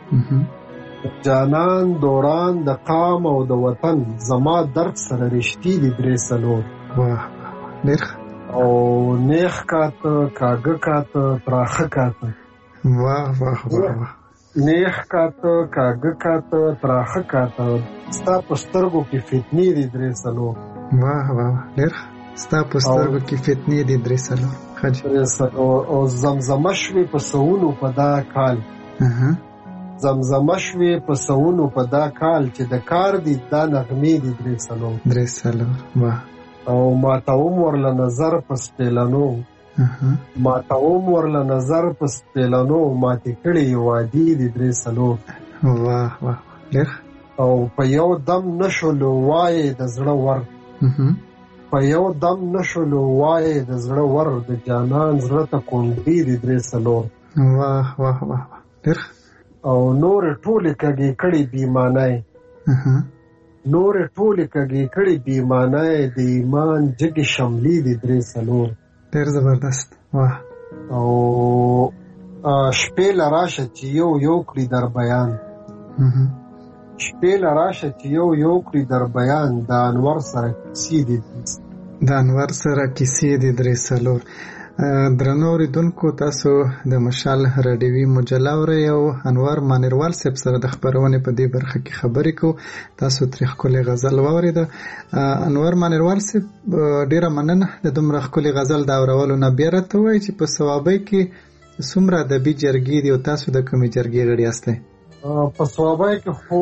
جانان دوران د قام او د وطن، زما درد سره رښتې دي درې څلور. واه ډېر. او نیخ کاته کاږه کاته تراخه کاته، واه واه واه. نیخ کاته کاږه کاته تراخه کاته، ستا په سترګو کې فتنې دي درې څلور. واه واه ډېر. ستا په سترګو کې فتنې دي درې څلور. او زمزمه شوې په سوونو په دا کال، زمزمه شوې په سوونو په دا کال، چې د کار دي دا نغمې دي درې څلور. درې څلور. واه. او ماتوم ورله نظر په سپېلنو، ماتوم ورله نظر په سپېلنو، ماتې کړې وادي دي درې څلور. واه واه ډېر. او په یو دم نشولو وایې د زړه ور، په یو دم نشولو وایې د زړه ور، د جانان زړه ته کونډې دي درې څلور. واه واه واه ډېر. او نورې ټولې کږې کړې بېمانۍ، نورې ټولې کږې کړې بېمانۍ، د ایمان جګې شملې دي درې څلور. ډېر زبردست. واه. او شپې له راشه چې یو یو کړي در بیان، شپې له راشه چې یو یو کړي در بیان، د انور سره کیسې دي د انور سره کیسې دي درې څلور. درنو اوریدونکو، تاسو د مشال راډیوي مجله اورئ او انور مانیروال صاحب سره د خپرونې په دې برخه کې خبرې کوو. تاسو ترې ښکلې غزل واورېده. انور مانیروال صاحب ډېره مننه د دومره ښکلې غزل د اورولو نه. بیا راته ووایئ چې په صوابۍ کې څومره ادبي جرګې دي او تاسو د کومې جرګې غړي یاستئ؟ په صوابۍ کې خو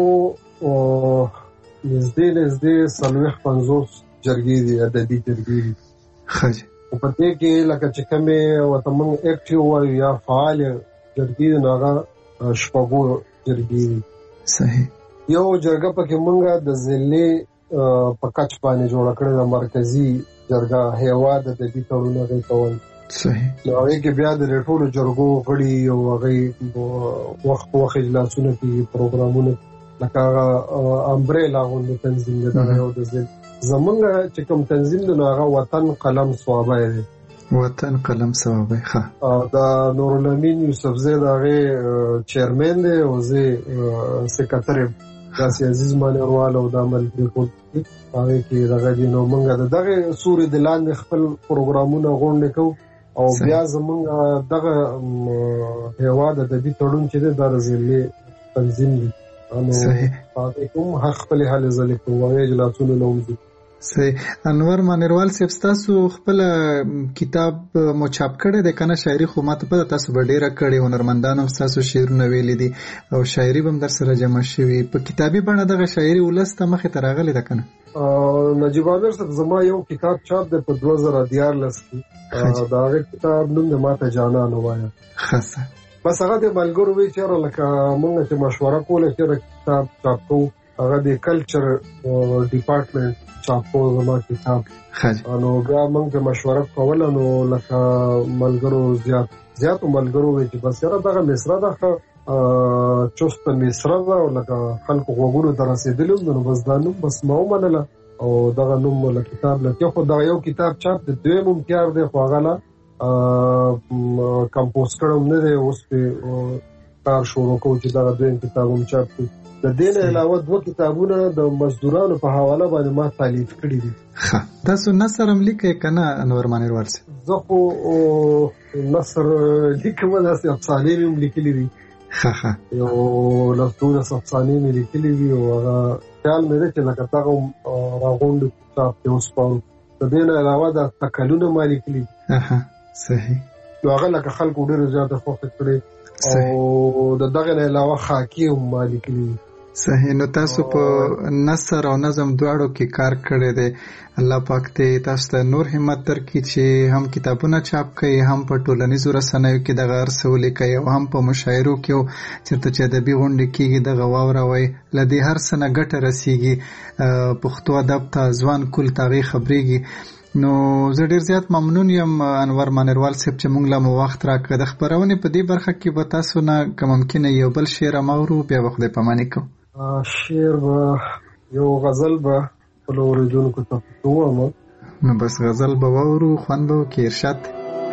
نږدې نږدې څلوېښت پنځوس جرګې دي، ادبي جرګې دي. ښه جي. په دې کې لکه چې کومې ورته موږ اکټیو وایو یا فعالې جرګې دي، نو هغه شپږو جرګې دي. صحیح. یو جرګه پکې موږ د ضلعې په کچ باندې جوړه کړې ده، مرکزي جرګه، هیواد ادبي تړون هغې ته وایي. صحیح. نو هغې کې بیا د ټولو جرګو غړي او هغې وخت په وخت اجلاسونه کوي، پروګرامونه لکه امبریلا غوندې تنظیم دی دغه یو د ځل زمونږ چې کوم تنظیم دی نو هغه وطن قلم صوابی دی وطن قلم صوابی ښه دا نورالامین یوسفزی د هغې چیرمین دی او زه سکرټر یم داسې عزیز مانیروال او دا ملګري ټول هغې کې دغه دي نو موږ د دغې سوري د لاندې خپل پروګرامونه غونډې کوو او بیا زمونږ دغه هېواد ادبي تړون چې دی دا د ضلعې تنظیم دی نو هغې کوم حق خپلې هلې ځلې کوو هغې اجلاسونو نه وځو صحیح. انور مانیروال صاحب ستاسو خپل کتاب مو چاپ کړی دی که نه شاعري خو ماته پته تاسو به ډېره کړې هنرمندانو هم ستاسو شعرونه ویلي دي او شاعري به هم در سره جمع شوي په کتابي بڼه دغه شاعري ولس ته مخې ته راغلې ده که نه نجیب عامر صاحب زما یو کتاب چاپ دی په دوه زره دیارلس کې د هغې کتاب نوم دی ماته جانان ووایه ښه بس هغه د ملګرو وی چېرې لکه مونږ چې مشوره کوله چېرې کتاب چاپ کوو هغه د کلچر ډپارټمنټ چاپ کوو زما کتاب نو بیا مونږ ته مشوره کوله نو لکه ملګرو زیات زیاتو ملګرو وی چې بس یاره دغه مصره ده ښه چسته مصره ده او لکه خلکو غوږونو ته رسېدلي نو بس دا نوم بس ما ومنله او دغه نوم له کتاب لکه خو دغه یو کتاب چاپ دی دویم هم تیار دی خو هغه له کمپوز کړم نه دی اوس پې کار شروع کوو چې دغه دویم کتاب هم چاپ کړي د دې نه علاوه دوه کتابونه د مزدورانو په حواله باندې ما تالیف کړي دي ښه تاسو نثر هم لیکئ که نه انور مانیروال صاحب زه خو نثر لیکم داسې افسانې مې هم لیکلي دي ښه ښه یو لس دولس افسانې مې لیکلي دي او هغه خیال مې دی چې لکه دغه هم راغونډو کتاب کې وسپارو د دې نه علاوه دا تکلونه ما لیکلي صحیح نو هغه لکه خلکو ډېرې زیاته خوښې کړې او د دغه نه علاوه خاکي هم ما لیکلي صحیح. نو تاسو په نثر او نظم دواړو کې کار کړی دی الله پاک دې تاسو ته نور همت درکړي چې هم کتابونه چاپ کوي هم په ټولنیزو رسنیو کې دغه هر څه ولیکئ او هم په مشاعرو کې چېرته چې ادبي غونډې کېږي دغه واوروئ له دې هر څه نه ګټه رسېږي پښتو ادب ته ځوان کل ته هغې خبرېږي نو زه ډېر زیات ممنون یم انور مانیروال صاحب چې موږ له مو وخت راکړه د خپرونې په دې برخه کې به تاسو نه که ممکنه یو بل شعر هم اورو بیا به خدای پاماني کوو شعر به یو غزل به خپلو اورېدونکو ته ووایم نو بس غزل به واورو خوند به وکړي ارشاد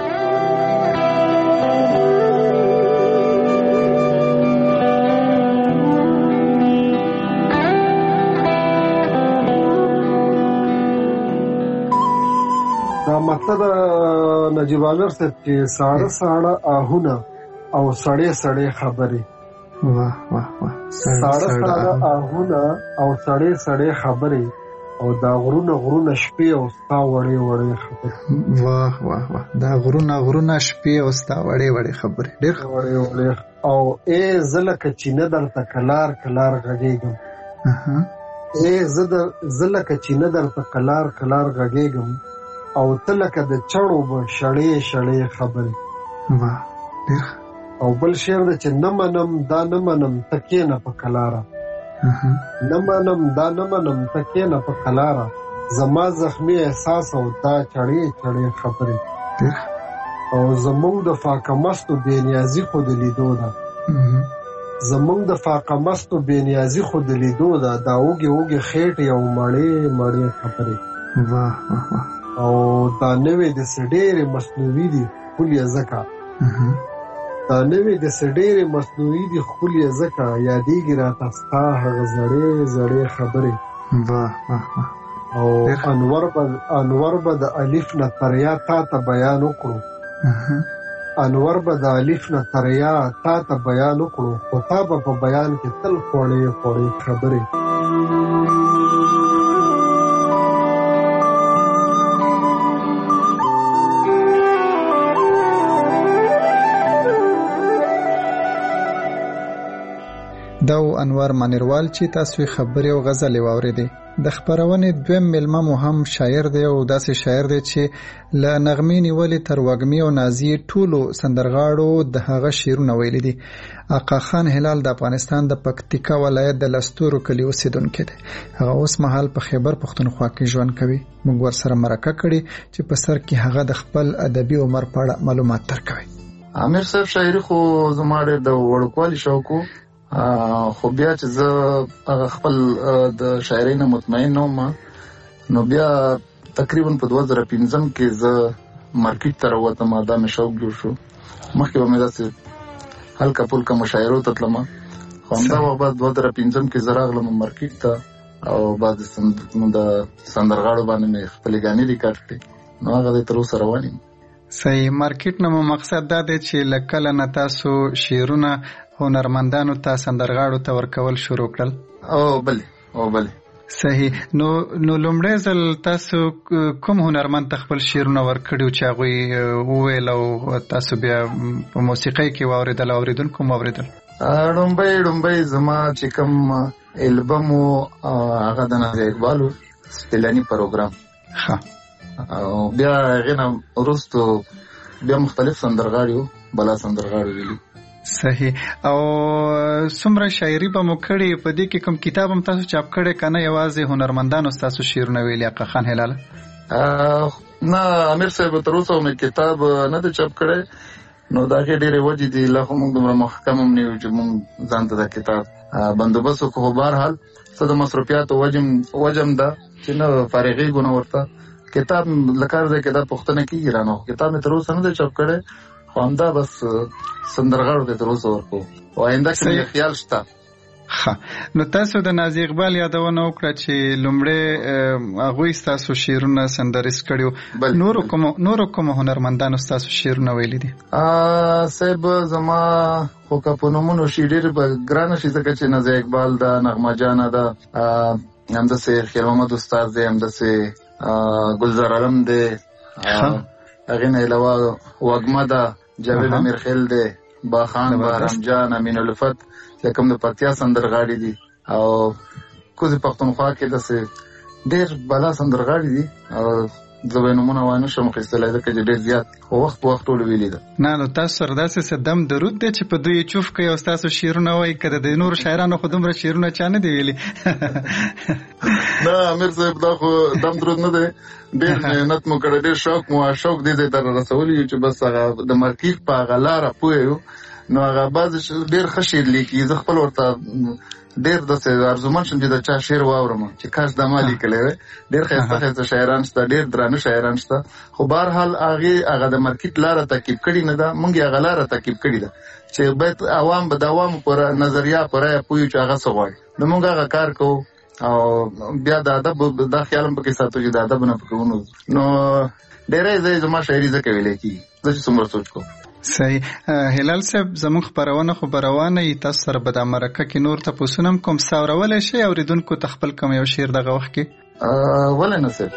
دا مطلب د نجیب عامر صاحب چې ساړه ساړه آهونه او سړې سړې خبرې واه واه واه ساړه ساړه آهونه او سړې سړې خبرې او دا غرونه غرونه شپې او ستا وړې وړې خبرې واه واه واه دا غرونه غرونه شپې او ستا وړې وړې خبرې ډېر وړې وړې او ای زه لکه چینه درته کلار کلار غږېږم ای زه لکه چینه درته کلار کلار غږېږم او ته لکه د چړو به شړې شړې خبرې واه ډېر او بل شعر دی چې نه منم دا نه منم ته کښېنه په قلاره نه منم دا نه منم ته کښېنه په قلاره زما زخمي احساس او دا چړې چړې خبرې او زمونږ د فاقه مستو بېنیازي خو د لیدو ده زمونږ د فاقه مستو بېنیازي خو د لیدو ده دا اوږې اوږې خېټې او مړې مړې خبرې واه واه واه او دا نوې داسې ډېرې مصنوعي دي ښکلې ځکه دا نوې داسې ډېرې مصنوعي دي ښکلې ځکه یادېږي راته ستا هغه زړې زړې خبرې واه واه واه او انور به انور به د الف نه تر یا تا ته بیان وکړو انور به د الف نه تر یا تا ته بیان وکړو خو تا به په بیان کې تل خوړې خوړې خبرې دا انور مانیروال چې تاسو خبرې او غزلې واورېدې د خبرونې دویم ملما مو هم شاعر دی او داسې شاعر دی چې له نغمې نیولې تر وږمې او نازیې ټولو سندرغاړو د هغه شعرونه ویلي دي آقا خان هلال د افغانستان د پکتیکا ولایت د لستورو کلي اوسیدونکی دی هغه اوس مهال په خیبر پښتونخوا کې ژوند کوي موږ ورسره مرکه کړې چې په سر کې هغه د خپل ادبي عمر په اړه معلومات درکوي عامر صاحب شاعري خو زما د وړوکوالي شوق خو بیا چې زه هغه خپل د شاعرۍ نه مطمئن نه وم نو بیا تقریبا په دوه زره پنځم کې زه مارکیټ ته راووتم. دا مې شوق جوړ شو. مخکې به مې داسې هلکه پلکه مشاعرو ته تلم، خو همدا وخت بعد دوه زره پنځم کې زه راغلم مارکیټ ته او بعد د سندرغاړو باندې مې خپلې ګانې ریکارډ کړې، نو هغه دی تر اوسه روان یم. صحیح. مارکیټ نه مو مقصد دا دی چې له کله نه تاسو شعرونه هنرمندانو ته سندرغاړو ته ورکول شروع کړل؟ او بلې او بلې. صحیح. نو نو لومړی ځل تاسو کوم هنرمند ته خپل شعرونه ورکړي چې هغوی وویل او تاسو بیا په موسیقۍ کې واورېدل، اوریدونکو مو واورېدل؟ ډومبۍ ډومبۍ زما چې کوم البم و هغه د نازیه اقبال و، سپیلاني پروګرام. او بیا هغې نه وروستو بیا مختلف سندرغاړي وو، بلا سندرغاړي ویلي. صحیح. او څومره شاعري به مو کړې؟ په دې کې کوم کتاب هم تاسو چاپ کړی که نه یوازې هنرمندانو ستاسو شعرونه ویلي؟ آقا خان هلاله نه، امیر صاحب تر اوسه مې کتاب نه دی چاپ کړی، نو د هغې ډېرې وجې دي. لا خو موږ دومره محکم هم نه یو چې موږ ځان ته د کتاب بندوبست وکړو. خو بهرحال څه د مصروفیاتو وجم ده چې نه فارغېږو نه ورته. کتاب لکار دی که دا پوښتنه کېږي رانه، خو کتاب مې تر اوسه نه دی چاپ کړی، خو همدا بس سندرغاړو ته تر اوسه ورکو او آینده کې مې خیال شته. ښه. نو تاسو د نازیه اقبال یادونه وکړه چې لومړی هغوی ستاسو شعرونه سندریز کړي، نورو کومو نورو کومو هنرمندانو ستاسو شعرونه ویلي دي؟ صاحب زما خو که په نومونو شي ډېر به ګرانه شي، ځکه چې نازیه اقبال ده، نغمه جانه ده، همداسې خیر محمد استاد دی، همداسې ګلزار علم دی، هغې نه علاوه وږمه ده، جاوید امیرخیل دی، باخان، بهرام جان، امین الفت چې کوم د پکتیا سندرغاړي دي، او کوزې پښتونخوا کې داسې ډېر بلا سندرغاړي دي. او زه به یې نومونه وانه شم اخیستلی ځکه چې ډېر زیات خو وخت په وخت ټولو ویلي ده. نه نو تاسو سره داسې څه دم درود دی چې په دوی چوف کوي او ستاسو شعرونه وایي، که د نورو شاعرانو خو دومره شعرونه چا نه دي ویلي؟ نه امیر صاحب دا خو دم درود نه دی، ډېر محنت مو کړی، ډېر شوق مو شوق دې ځای ته را رسولی یو چې بس هغه د مارکیټ په هغه لاره پوه یو. نو هغه بعضې ډېر ښه شعر لیکي، زه خپل ورته ډېر داسې ارزومن شم چې د چا شعر واورم چې کاش دا ما لیکلی وی. ډېر ښایسته ښایسته شاعران شته، ډېر درانه شاعران شته، خو بهرحال هغې هغه د مارکیټ لاره تعقیب کړې نه ده، موږ یې هغه لاره تعقیب کړې ده چې باید عوام به د عوامو په نظریه په رایه پوه چې هغه څه غواړي. نو موږ هغه کار کوو او بیا د ادب دا خیال هم پکې ساتو چې د ادب نه پکې ونوځو. نو ډېری ځای زما شاعري ځکه ویلی کېږي، زه چې څومره سوچ کوم. صحیح. هلال صاحب زموږ خپرونه خو به روانه وي، تاسو سره به دا مرکه کې نور تپوسونه هم کوم څه اورولی شئ اورېدونکو ته خپل کوم یو شعر دغه وخت کې؟ ولې نه صاحب.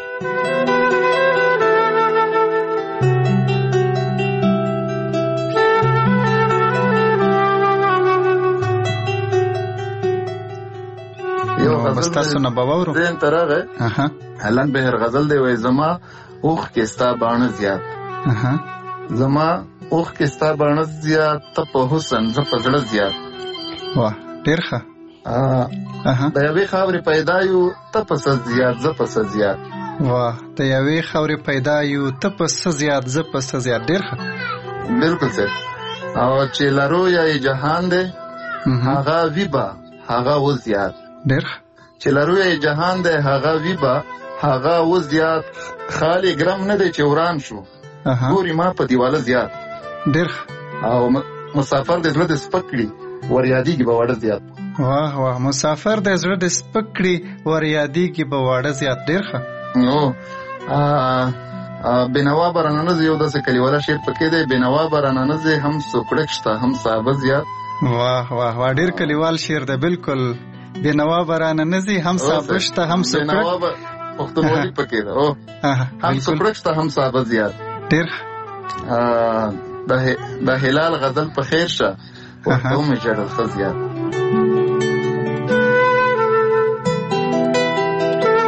بس تاسو نه به واورو. ذهن ته راغی هلن بهر غزل دی، وایي زما اوښ کې ستا باڼه زیات، زما اوښ کې ستا باڼه زیات، ته په حسن زه په زړه زیات. واه ډېر ښه. د یوې خاورې پیدا یو ته په څه زیات زه په څه زیات. واه د یوې خاورې پیدا یو ته په څه زیات زه په څه زیات. ډېر ښه. بلکل صاحب. او چې لرو یا جهان دی هغه وي به هغه و زیات. ډېر ښه. چې لرو یا جهان دی هغه وي به هغه و زیات، خالی ګرم نه دی چې وران شو ګوري ما په دیواله زیات. ډېر او مسافر د زړه د سپک کړي ور یادېږي به واړه زیات. واه واه مسافر د زړه د سپک کړي ور یادېږي به واړه زیات. ډېر ښه. نو بېنوا به رانه نه ځي، یو داسې کلیواله شعر پکې دی، بېنوا به رانه نه ځي، هم سوکړک شته هم صحابه زیات. واه واه واه ډېر کلیوال شعر دی. بلکل بېنوا به رانه نه ځي، هم صحابه شته هم سوکړک، پښتونولي پکې ده، او هم سوکړک شته هم صحابه زیات. ډېر د هلال غزل په خیر شه ورته ومې ژړل ښه زیات.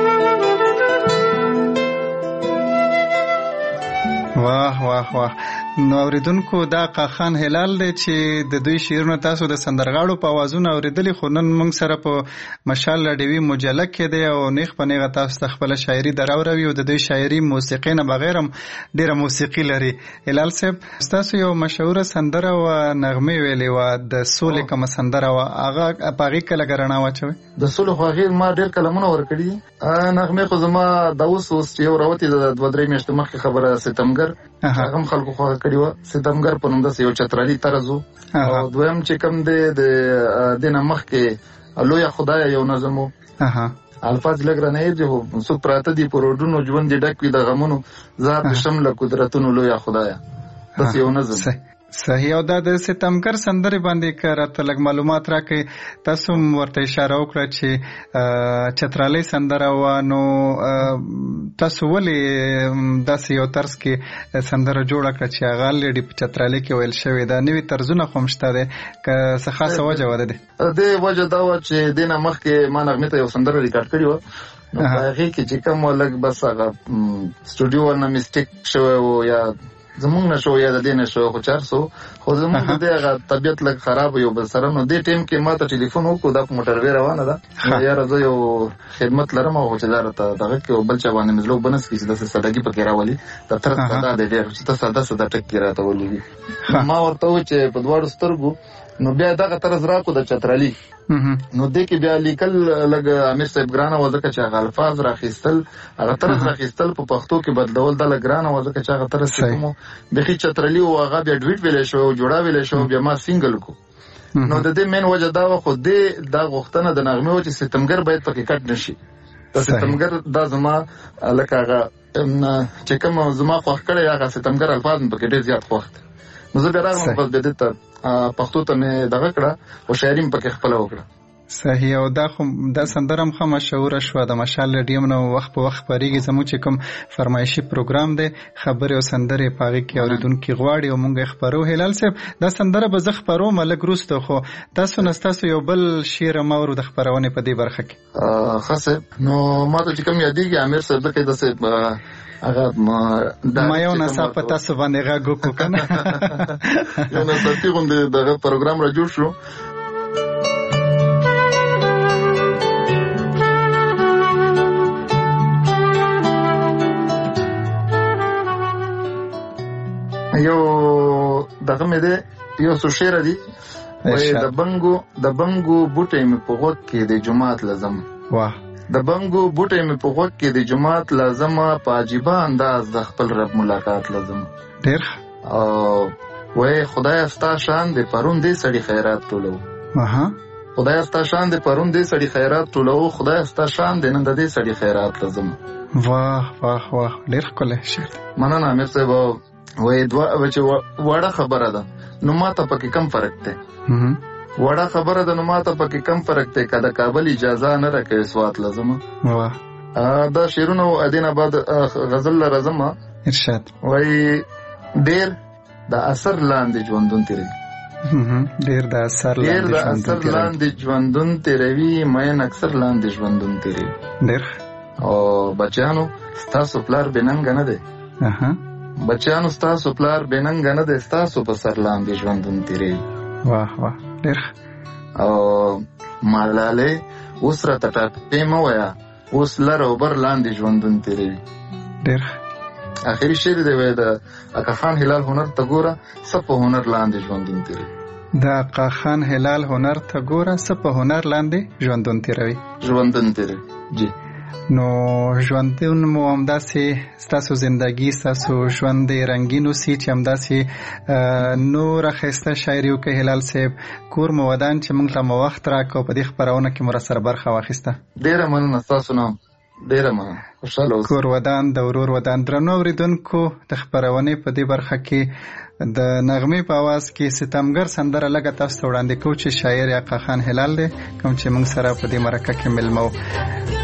واه واه واه نو اوریدونکو دا قاخان هلال دی چې د دوی شعرونه تاسو د سندرغاړو په اوازونو اوریدلی، خو نن موږ سره په مشال ډیوي مجله کې دی او نیغ په نیغه تاسو ته خپله شاعري دراوروي او د دوی شاعري موسیقي نه بغیر هم ډېره موسیقي لري. هلال صاحب، ستاسو یو مشهوره سندره وه، نغمې ویلې وه، د سولې کومه سندره وه، هغه په هغې کله ګرڼه واچوئ؟ د سولې خو هغې ما ډېر کلمونه ورکړي دي. نغمې خو زما دا اوس اوس چې یو راوتې ده د دوه درې میاشتې مخکې خبره، ستمګر، هغه هم خلکو خوښه کړې وه. ستمګر په نوم داسې یو چترالي طرز و. او دویم چې کوم دی د دې نه مخکې لویه خدایه یو نظم و. الفاظ لږ رانه هېر دي، خو څوک پراته دي په روډونو، ژوند دې ډک وي د غمونو، زار دې شم له قدرتونو لویه خدایه، داسې یو نظم. صحیح. او دا د ستمګر سندرې باندې که راته لږ معلومات راکړئ. تاسو هم ورته اشاره وکړه چې چترالۍ سندره وه، نو تاسو ولې داسې یو طرز کې سندره جوړه کړه چې هغه الریډي په چترالۍ کې ویل شوې ده؟ نوي طرزونه خو هم شته دی، که څه خاصه وجه وه د دې؟ دې وجه دا وه چې دې نه مخکې ما نغمې ته یو سندره ریکارډ کړې وه، نو په هغې کې چې کوم لږ بس هغه سټوډیو ورنه میسټیک شوی و، یا زمونږ نه شو یا د دې نه شو، خو چار سو خو زمونږ د دې هغه طبیعت لږ خراب یو بل سره. نو دې ټایم کې ما ته ټلیفون وکړو، دا په موټروې روانه ده، یاره زه یو خدمت لرم، او چې دا راته دغه کې بل چا باندې مې زړه وبنس کړي چې داسې سادګي پکې راولي، د طرز دا دی ډېر چې ته ساده ساده ټکي راته ولګي. ما ورته وویل چې په دواړو سترګو. نو بیا دغه طرز راکو د چترالي، نو دې کې بیا لیکل لږ امیر صاحب ګرانه وه، ځکه چې هغه الفاظ راخیستل، هغه طرز راخیستل په پښتو کې بدلول دا لږ ګرانه وه، ځکه چې هغه طرز چې کوم بیخي چترالي و، هغه بیا ډویټ ویلی شوی و، جوړه ویلی شوی و، بیا ما سینګل کو. نو د دې مین وجه دا وه، خو دې دا غوښتنه د نغمې وه چې ستمګر باید پکې کټ نه شي. د ستمګر دا زما لکه هغه چې کوم زما خوښ کړی هغه ستمګر الفاظ مې پکې ډېر زیات خوښ دی. نو زه بیا راغلم، بس بیا دې ته پښتو ته مې دغه کړه او شاعري مې پکې خپله وکړه. صحیح. او دا خو دا سندره هم ښه مشهوره شوه، د مشال ریډیم نه وخت په وخت خپرېږي. زموږ چې کوم فرمایشي پروګرام دی خبرې او سندرې په هغې کې اورېدونکي غواړي او موږ یې خپرو. هلال صاحب، دا سندره به زه خپروم لږ وروسته، خو تاسو نه ستاسو یو بل شعر هم اورو د خپرونې په دې برخه کې. ښه صاحب، نو ما ته چې کوم یادېږي امیر صاحب دکې داسې هغه ما یو ناڅاپه په تاسو باندې غږ وکړو که نه، یو ناڅاپي غوندې دغه پروګرام را جوړ شو. یو دغه مې دی، یو څو شعره دي، وایي د بنګو د بنګو بوټی مې په غوږ کې د جومات لازم. واه. د بنګو بوټی مې په غوږ کې د جومات لازمه، په عجیبه انداز د خپل رب ملاقات لازم. ډېر. او وایي خدایه ستا شان د پرون دې سړي خیرات ټولو. خدایه ستا شان د پرون دې سړي خیرات ټولو، خدایه ستا شان د نن د دې سړي خیرات لازم. واه واه واه، ډېر ښکلی شعر. مننه امیر صاحب. وایي دوه چې وړه خبره ده نو ما ته پکې کم فرق دی، وړه خبره ده نو ما ته پکې کم فرق دی، که د کابل اجازه نه راکوي سوات لازمه. دا شعرونه و ادین آباد غزل لرزمه. ارشاد. وایي ډېر د اثر لاندې ژوندون تېروي، ډېر د اثر ډېر د اثر لاندې ژوندون تېروي، مین اکثر لاندې ژوندون تېروي. ډېر. او بچیانو ستاسو پلار بېننګه نه دی، بچیانو ستاسو پلار بېننګه نه دی، ستاسو په سر لاندې ژوندون تېروي. واه واه، ډېر. او ملالۍ اوس راته ټاپې مه وایه، اوس لر او بر لاندې ژوندون تېروي. ډېر. آخري شعر دی، وایي د اکاخان هلال هنر ته ګوره، څه په هنر لاندې ژوندون تېروي. د اکاخان هلال هنر ته ګوره، څه په هنر لاندې ژوندون تېروي. ژوندون تېروي. جی. نو ژوندون مو همداسې ستاسو زندګي ستاسو ژوند رنګین اوسي چې همداسې نوره ښایسته شاعري وکړئ. هلال صاحب، کور مو ودان چې موږ ته مو وخت راکړو په دې خپرونه کې مو راسره برخه واخیسته. ډېره مننه ستاسو نه، ډېره مننه، خوشحاله اوسئ. کور ودان د ورور ودان. درنو اورېدونکو، د خپرونې په دې برخه کې د نغمې په اواز کې ستمګر سندره لږه تاسو ته وړاندې کوو چې شاعر اکاخان هلال دی، کوم چې موږ سره په دې مرکه کې مېلمه و.